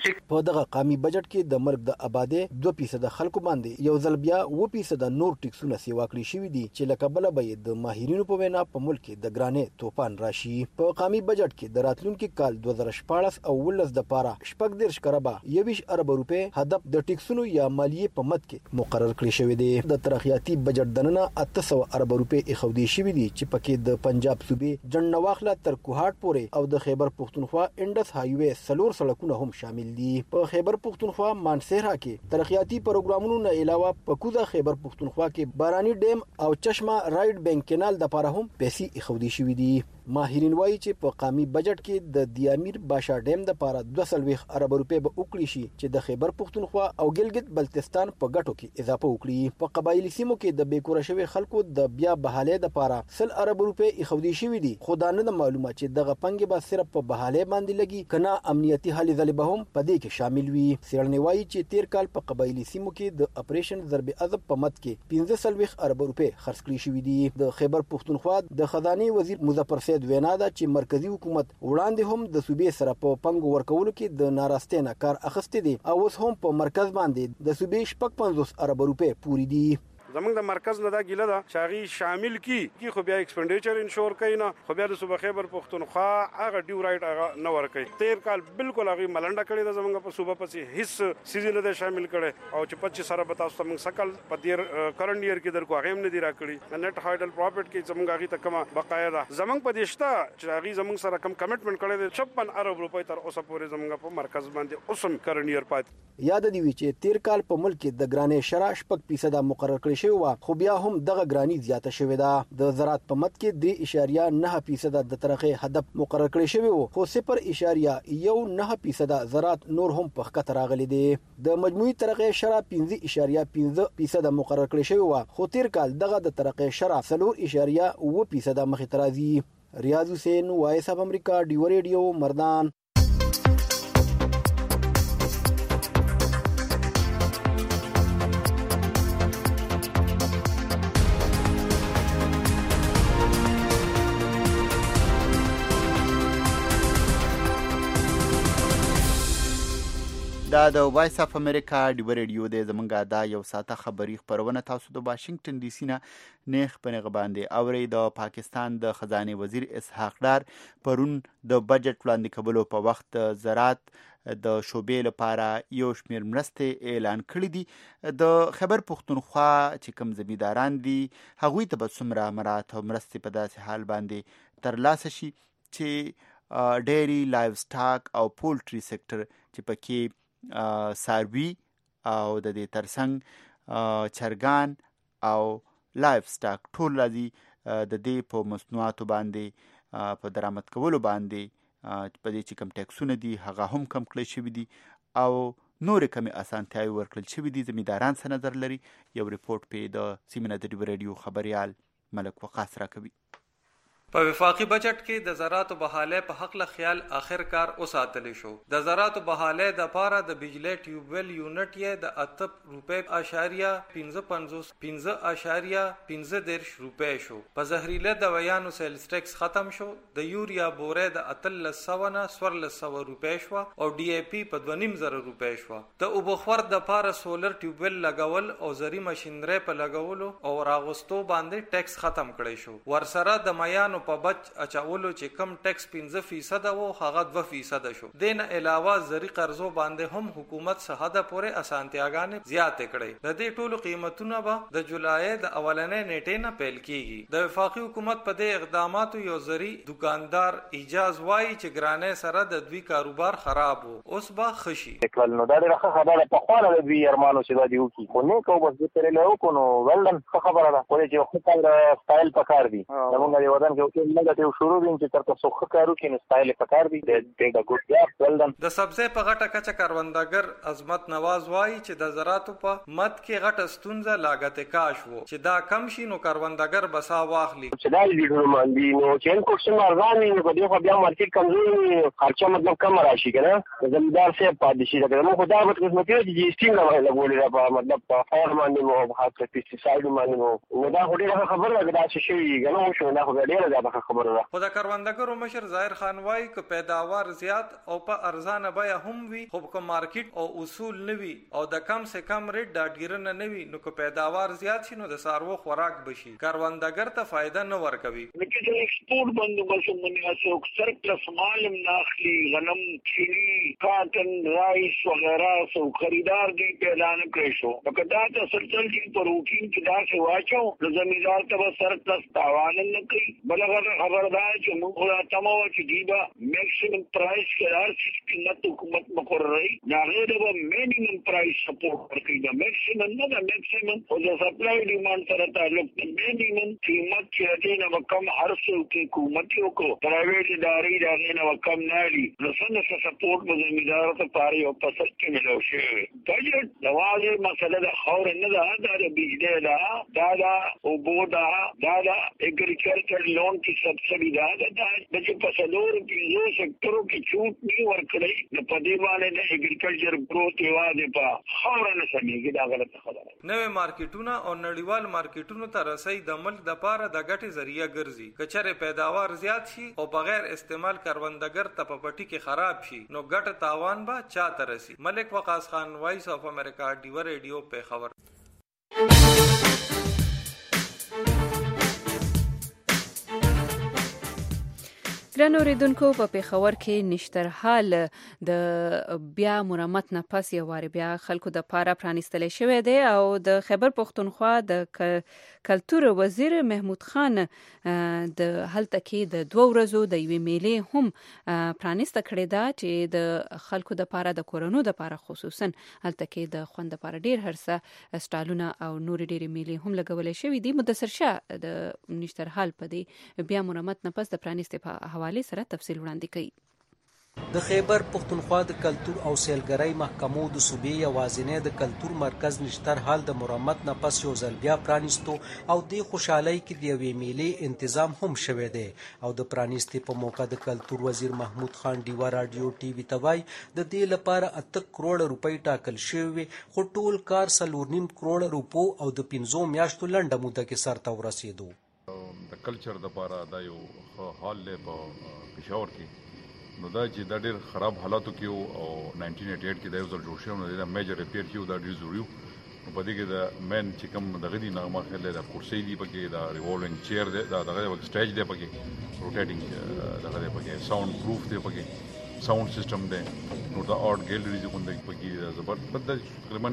Speaker 20: دغه قومي بجټ کې د ملک د آبادی 2% خلکو باندې یو ځل بیا 2% نور ټیکسونه سیوا کړی شوی دي چې لکه بل به د ماهرینو په وینا په ملک کې د ګرانې توپان راشي. په قومي بجټ کې د راتلونکي کال 2014 او 2015 د پاره 14 کربا 21 ارب روپے هدف د ټیکسونو یا مالیې په مد کې مقرر کړی شوی دی. د ترقیاتي بجټ دننه 800 ارب روپے اخودي شوی دي چې پکې د پنجاب صوبې جنواخله تر کوهاټ پورې او د خیبر پختونخوا انډس هایوې سلور سړکونه هم شامل دي. په خیبر پختونخوا مانسهرا کې ترقیاتي پروګرامونو نه علاوه په کوزه خیبر پختونخوا کې بارانی ډیم او چشمه رائډ بینک کینال د پاره هم پیسې اخودي شوی دي. ماهرین وایي چې په قومي بجټ کې د دیامیر باشا ډیم د پاره 200 ارب روپے به وکړي شي چې د خیبر پختونخوا او ګلګت بلتستان په ګټو کې اضافه وکړي. په قبایلی سیمو کې د بیکوره شوی خلکو د بیا بحاله د پاره 100 ارب روپے اخودي شوی دي. خدانه د معلومات چې دغه پنګ به صرف په بحاله باندې لګي کنا امنیتي حل ځلې هم په دې کې شامل وي. سیړنی وایي چې تیر کال په قبایلی سیمو کې د اپریشن ضرب عذب په مت کې 15 ارب روپے خرڅ کړي شوی دي. د خیبر پختونخوا د خزانه وزیر مظفر سید وینا ده چې مرکزی حکومت وړاندې هم د صوبې سره په پنګ ورکولو کې د ناراستۍ نه کار اخیستی دي او اوس هم په مرکز باندې د صوبې 55 ارب روپے پوری دي.
Speaker 8: زمونږ د مرکز نه دا ګیله ده چې هغه شامل کی خو بیا ایکسپنډیچر انشور کوي نه خو بیا د صوبه خیبر پختونخوا هغه ډیو رائټ هغه نه ورکوي. تیر کال بالکل هغه ملنډه کړې ده زمونږ په صوبه پسې هیڅ سیزن نه شامل کړي او چې 25 سره به تاسو موږ سکل په دیر کرنٹ ایئر کې درکو هغه هم نه دی راکړي. نیټ هایډل پروفټ کې زمونږ هغه تکما بقایا ده زمونږ په دیشته چې هغه زمونږ سره کم کمټمنټ کړی دی 56 ارب روپے تر اوسه پورې زمونږ په مرکز باندې اوسم کرنٹ ایئر پات.
Speaker 20: یاد دی چې تیر کال په ملک کې د ګرانې شرح 4% مقرر کړی شوی و خو بیا هم دغه ګرانی زیاته شوې ده. د زراعت په مد کې 3.9% د ترقی هدف مقرر کړی شوی وو خو 0.19% زراعت نور هم په خطر راغلي دي. د مجموعي ترقی شرح 5.5% مقرر کړی شوی وو خو تیر کال دغه د ترقی شرح 3.9% مخې ته راځي. ریاض حسین وایس اف امریکا ډیو ریډیو مردان.
Speaker 3: دا د وایس اف امریکا ډیو ریډیو د زمونږه دا یو ساته خبری خبرونه تاسو د واشنگټن ډي سي نه نیخ پنغه باندې اوري. د پاکستان د خزانه وزیر اسحاق ډار پرون د بجټ وړاندې کولو په وخت زراعت د شوبې لپاره یو شمیر مرستې اعلان کړې دي. د خیبر پختونخوا چې کوم زمینداران دي هغوی ته به څومره مرات او مرستې په داسې حال باندې ترلاسه شي چې ډیری لایف سټاک او پولټری سېکټر چې پکې ساروی او د دې ترڅنګ چرګان او لایف سټاک ټول راځي د دې په مصنوعاتو باندې په درآمد کولو باندې په دې چې کم ټیکسونه دي هغه هم کم کړی شوي دي او نورې کمې اسانتیاوې ورکړل شوي دي. زمینداران څه نظر لري؟ یو ریپورټ په د سیمه د ډیو ریډیو خبريال ملک وقاص راکوي.
Speaker 22: په وفاقي بجټ کې د زراعت بحاله په حق له خیال اخر کار اوساتلی شو. د زراعت بحاله د پاره د بجلی ټیوبویل یونټ یې د 8.15.15 روپے شو. په زهريله دوايانو سیلز ټیکس ختم شو. د یوریا بوره د 300 روپے شو او ډي اي پي په 2.5 روپے شو. د اوبخور د پاره سولر ټیوبویل لګول او زری ماشينري په لګولو او راغستو باندې ټیکس ختم کړی شو. ورسره د میانو په بچ اچولو چې کم ټیکس 15% وو هغه 2% شو. دین علاوه زری قرضو باندې هم حکومت سهاده پورې اسانتیاګانې زیات کړي. د دې ټولو قیمتونه به د جولای د اولنې نیټې نه پیل کیږي. د وفاقي حکومت په دې اقداماتو یو زری دکاندار اجازه وایي چې ګرانې سره د دوی کاروبار خراب وو اوس به خشي.
Speaker 23: کله نو دا ډیره خبره په خواله د دوی ارمانو چې دی وکي خو نه کو بس ترې له کو نو ولدن خبره ده خو چې خو کار سټایل پکار دی. زمونږ یو ودان کې نګټیو شروع دي چې تر تاسو ښه کارو کې نه سټایل پکار دي د ګوډ یا ولدن.
Speaker 22: د سبزی په غټه کچه کاروندګر عظمت نواز وایي چې د زراعت په مد کې غټه ستونزه لاګت کاش وو چې دا کم شي نو کاروندګر بسا واخلي.
Speaker 23: چې دا لیډر باندې نو چې کوم ارزاني نو په دې بیا مارکیټ کمزوري خرچه مطلب کم راشي کنه. زمیندار سے پاتې شي دا نو خدای په قسمت کې جی اس ټي نه لګولې دا مطلب په فارم باندې مو خاص پیسټیسایډ باندې نو دا هډه خبره ده چې شي کنه شو نه خو ډیره زیاده خبره ده.
Speaker 22: خو د کروندګرو مشر ظاهر خان وایي که پیداوار زیات او په ارزانه بیه هم وي خو که مارکیټ او اصول نه وي او د کم سے کم ریټ ډاډګیرنه نه وي نو که پیداوار زیات شي نو د څاروو خوراک بشي کروندګر ته فایده نه ورکوي.
Speaker 9: لکه د ایکسپورټ بندوبست مناسب سرپلس مال ناخلی غنم چینی کاټن رایس وغیرہ سو خریدار دی پیدا نه کړی شو لکه دا تسلسل دی په روټین کې دا څه واچو د زمیندار ته سرپلس تاوان نه کوي بلغه خبردار چې موږ لا تمو چې دیبا میکسیمم پرایس قرار چې قیمت حکومت مقرري دا غیر به مینیمم پرایس سپورټ ورکړي دا میکسیمم نه دا میکسیمم او د سپلای ډیماند سره تعلق دی مینیمم قیمت چې دې نه کم ارسو کې حکومت یو کو پرایویټ ادارې دا نه کم نه دي نو څنګه سپورټ به زمیندار ته پاره او پسل کې ملو شي بجټ دواړه مسله د خور نه دا د بجلی دا او بودا دا اګریکلچر لون کی سبسڈی دا د فصلور کې سکتورو کې چوٹ نه ورکړي د پدې باندې د اګریکلچر گروث یوازې په خور نه سمېږي دا غلطه خبره.
Speaker 22: نوې مارکیټونه او نړیوال مارکیټونو ته رسۍ د ملک د پاره د ګټې ذریعہ ګرځي کچره پیداوار زیات شي او بغیر استعمال کروندګر ته په پټي کې خراب شي نو ګټه تاوان به چاته رسي. ملک وقاص خان وایس اف امریکا ډیو ریډیو په خبر.
Speaker 2: ګران اوریدونکو په پیښور کې نشترحال د بیا مرمت نه پس یو وار بیا خلکو د پاره پرانیستل شوی دی او د خیبر پښتونخوا د کلتور وزیر محمود خان د هلته کې د 2 ورځو د یوې میلې هم پرانیسته کړې ده چې د خلکو د پاره د کورونو د پاره خصوصا هلته کې د خوند لپاره ډیر هرڅه سټالونه او نور ډیر میلې هم لګولې شوې دي. مدثر شاه د نشترحال په دی بیا مرمت نه پس د پرانیستې په حواله سره تفصیل وړاندې کوي.
Speaker 10: د خیبر پښتونخوا د کلتور او سیلګرۍ محکمو د صوبې یوازینی د کلتور مرکز نشترحال د مرمت نه پس یو ځل بیا پرانیستو او د خوشحالۍ کې د یوې میلې تنظیم هم شوی دی او د پرانیستې په موقع د کلتور وزیر محمود خان ډیوا رادیو ټي وي ته وایي د دې لپاره 8 کروڑ روپۍ ټاکل شوي خو ټول کار 4.5 کروڑ روپو او د 15 میاشتو لنډه موده کې سرته ورسېدو.
Speaker 11: د کلچر د لپاره دا یو حال له پېښور کې نو دا چې دا ډېر خراب حالاتو کې او 1988 کې دا یو ځل جوړ شوی نو دا میجر ریپیر کې دا ډېر ضروري نو په دې کې دا مین چې کوم دغه دي نغمه خل دا کرسي دی پکې دا ریوالوینګ چیر دی دا دغه سټیج دی پکې روټیټینګ دغه دی پکې ساوند پروف دی پکې ساوند سیستم دی نو دا آرټ ګیلری دی کوم دی پکې زبردست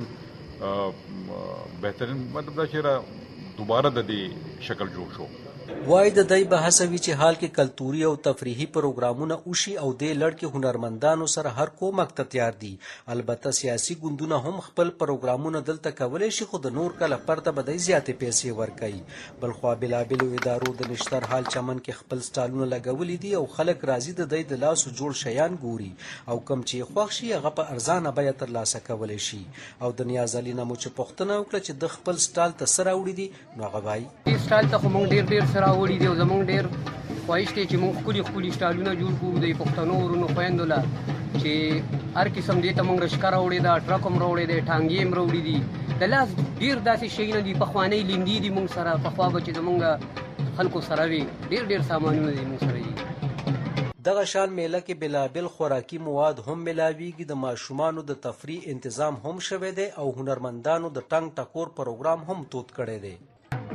Speaker 11: تقریبا بهترین مطلب دا چې دوباره د دې شکل جوړ شو.
Speaker 10: وای د دای به هڅوي چې حال کې کلتوري او تفریحي پروګرامونه وشي او د لړ کې هنرمندانو سره هر کومک ته تیار دي. البته سیاسي ګوندونه هم خپل پروګرامونه دلته کولای شي خو د نور کله پرته بدای زیاتې پیسې ورکړي. بلخوا بلابل ادارو د نشترحال چمن کې خپل سټالونه لګولې دي او خلک راضي د دای د لاسو جوړ شیان ګوري او کم چې خوښ شي هغه په ارزانه بیه ترلاسه کولای شي. او د نیاز علي نه مو چې پوښتنه وکړه چې د خپل سټال ته سره وړي دي نو هغه وایي
Speaker 24: سټال ته موږ ډیر سره وړي دی او زمونږ ډیر خواهش دی چې موږ خپل سټالونه جوړ کړو د پښتنو ورونو خويندو لا چې هر قسم دې ته موږ رشکاره وړي دا ټرک هم وړي دي ټانګي هم وړي دي د لاس ډیر داسې شي نه دي په خواني لیندې دي موږ سره په خوا بچ زمونږ خلکو سره وي ډیر سامانونه دي موږ سره دي.
Speaker 10: دغه شان میله کې بلابل خوراکي مواد هم ملاویږي د ماشومانو د تفریح تنظیم هم شوی دی او هنرمندانو د ټنګ ټکور پروګرام هم توت کړی دی.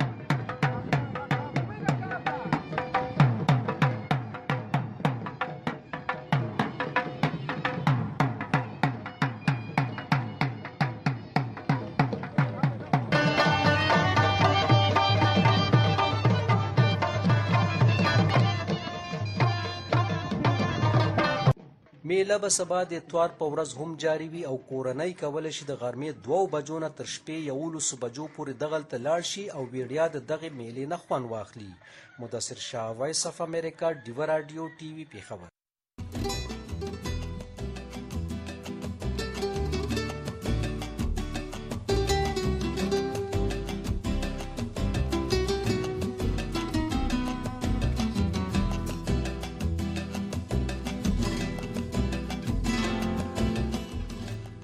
Speaker 10: میله به سبا د اتوار په ورځ هم جاری وي او کورنۍ کولی شي د غرمې 2 بجو نه تر شپې 11 بجو پورې دغلته لاړ شي او ویډیا د دغې میلې نه خوند واخلي. مدثر شاه وایس اف امریکا ډیو رادیو ټي وي پیښور.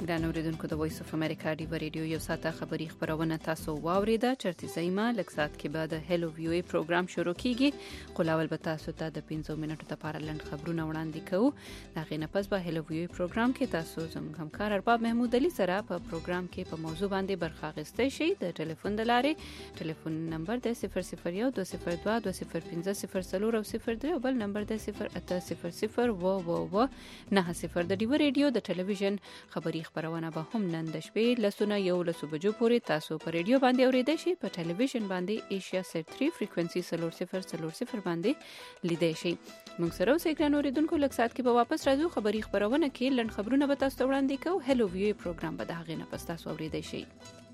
Speaker 2: ګران اوریدونکو د وایس اف امریکا دی ریډیو یو ساعته خبری خبرونه تاسو واوریده چرته زېما لږ ساعت کې بعد هلو ویو ای پروګرام شروع کیږي خو لاول به تاسو ته د 15 منټو لپاره لنډ خبرونه وړاندې کوو دا غینه پس به هلو ویو ای پروګرام کې تاسو زموږ همکار ارباب محمود علي سره په پروګرام کې په موضوع باندې برخه اخیستئ شئ د ټلیفون د لارې ټلیفون نمبر د 001 202 205 0 او 03 او بل نمبر د 0800 و 90 د ډیو ریډیو د ټلویزیون خبری خبرونه به هم نن د شپې لسونه یو لسو بجو پورې تاسو په ریډیو باندې اوریدئ شئ په ټلویزیون باندې ایشیا سیټ 3 فریکوئنسي 0000 باندې لیدئ شئ موږ سره اوسئ ګران اوریدونکو لږ ساعت کې به واپس راځو خبری خبرونه کې لنډ خبرونه به تاسو ته وړاندې کوو هلو ویو پروګرام به د هغې نه پس تاسو اوریدئ شئ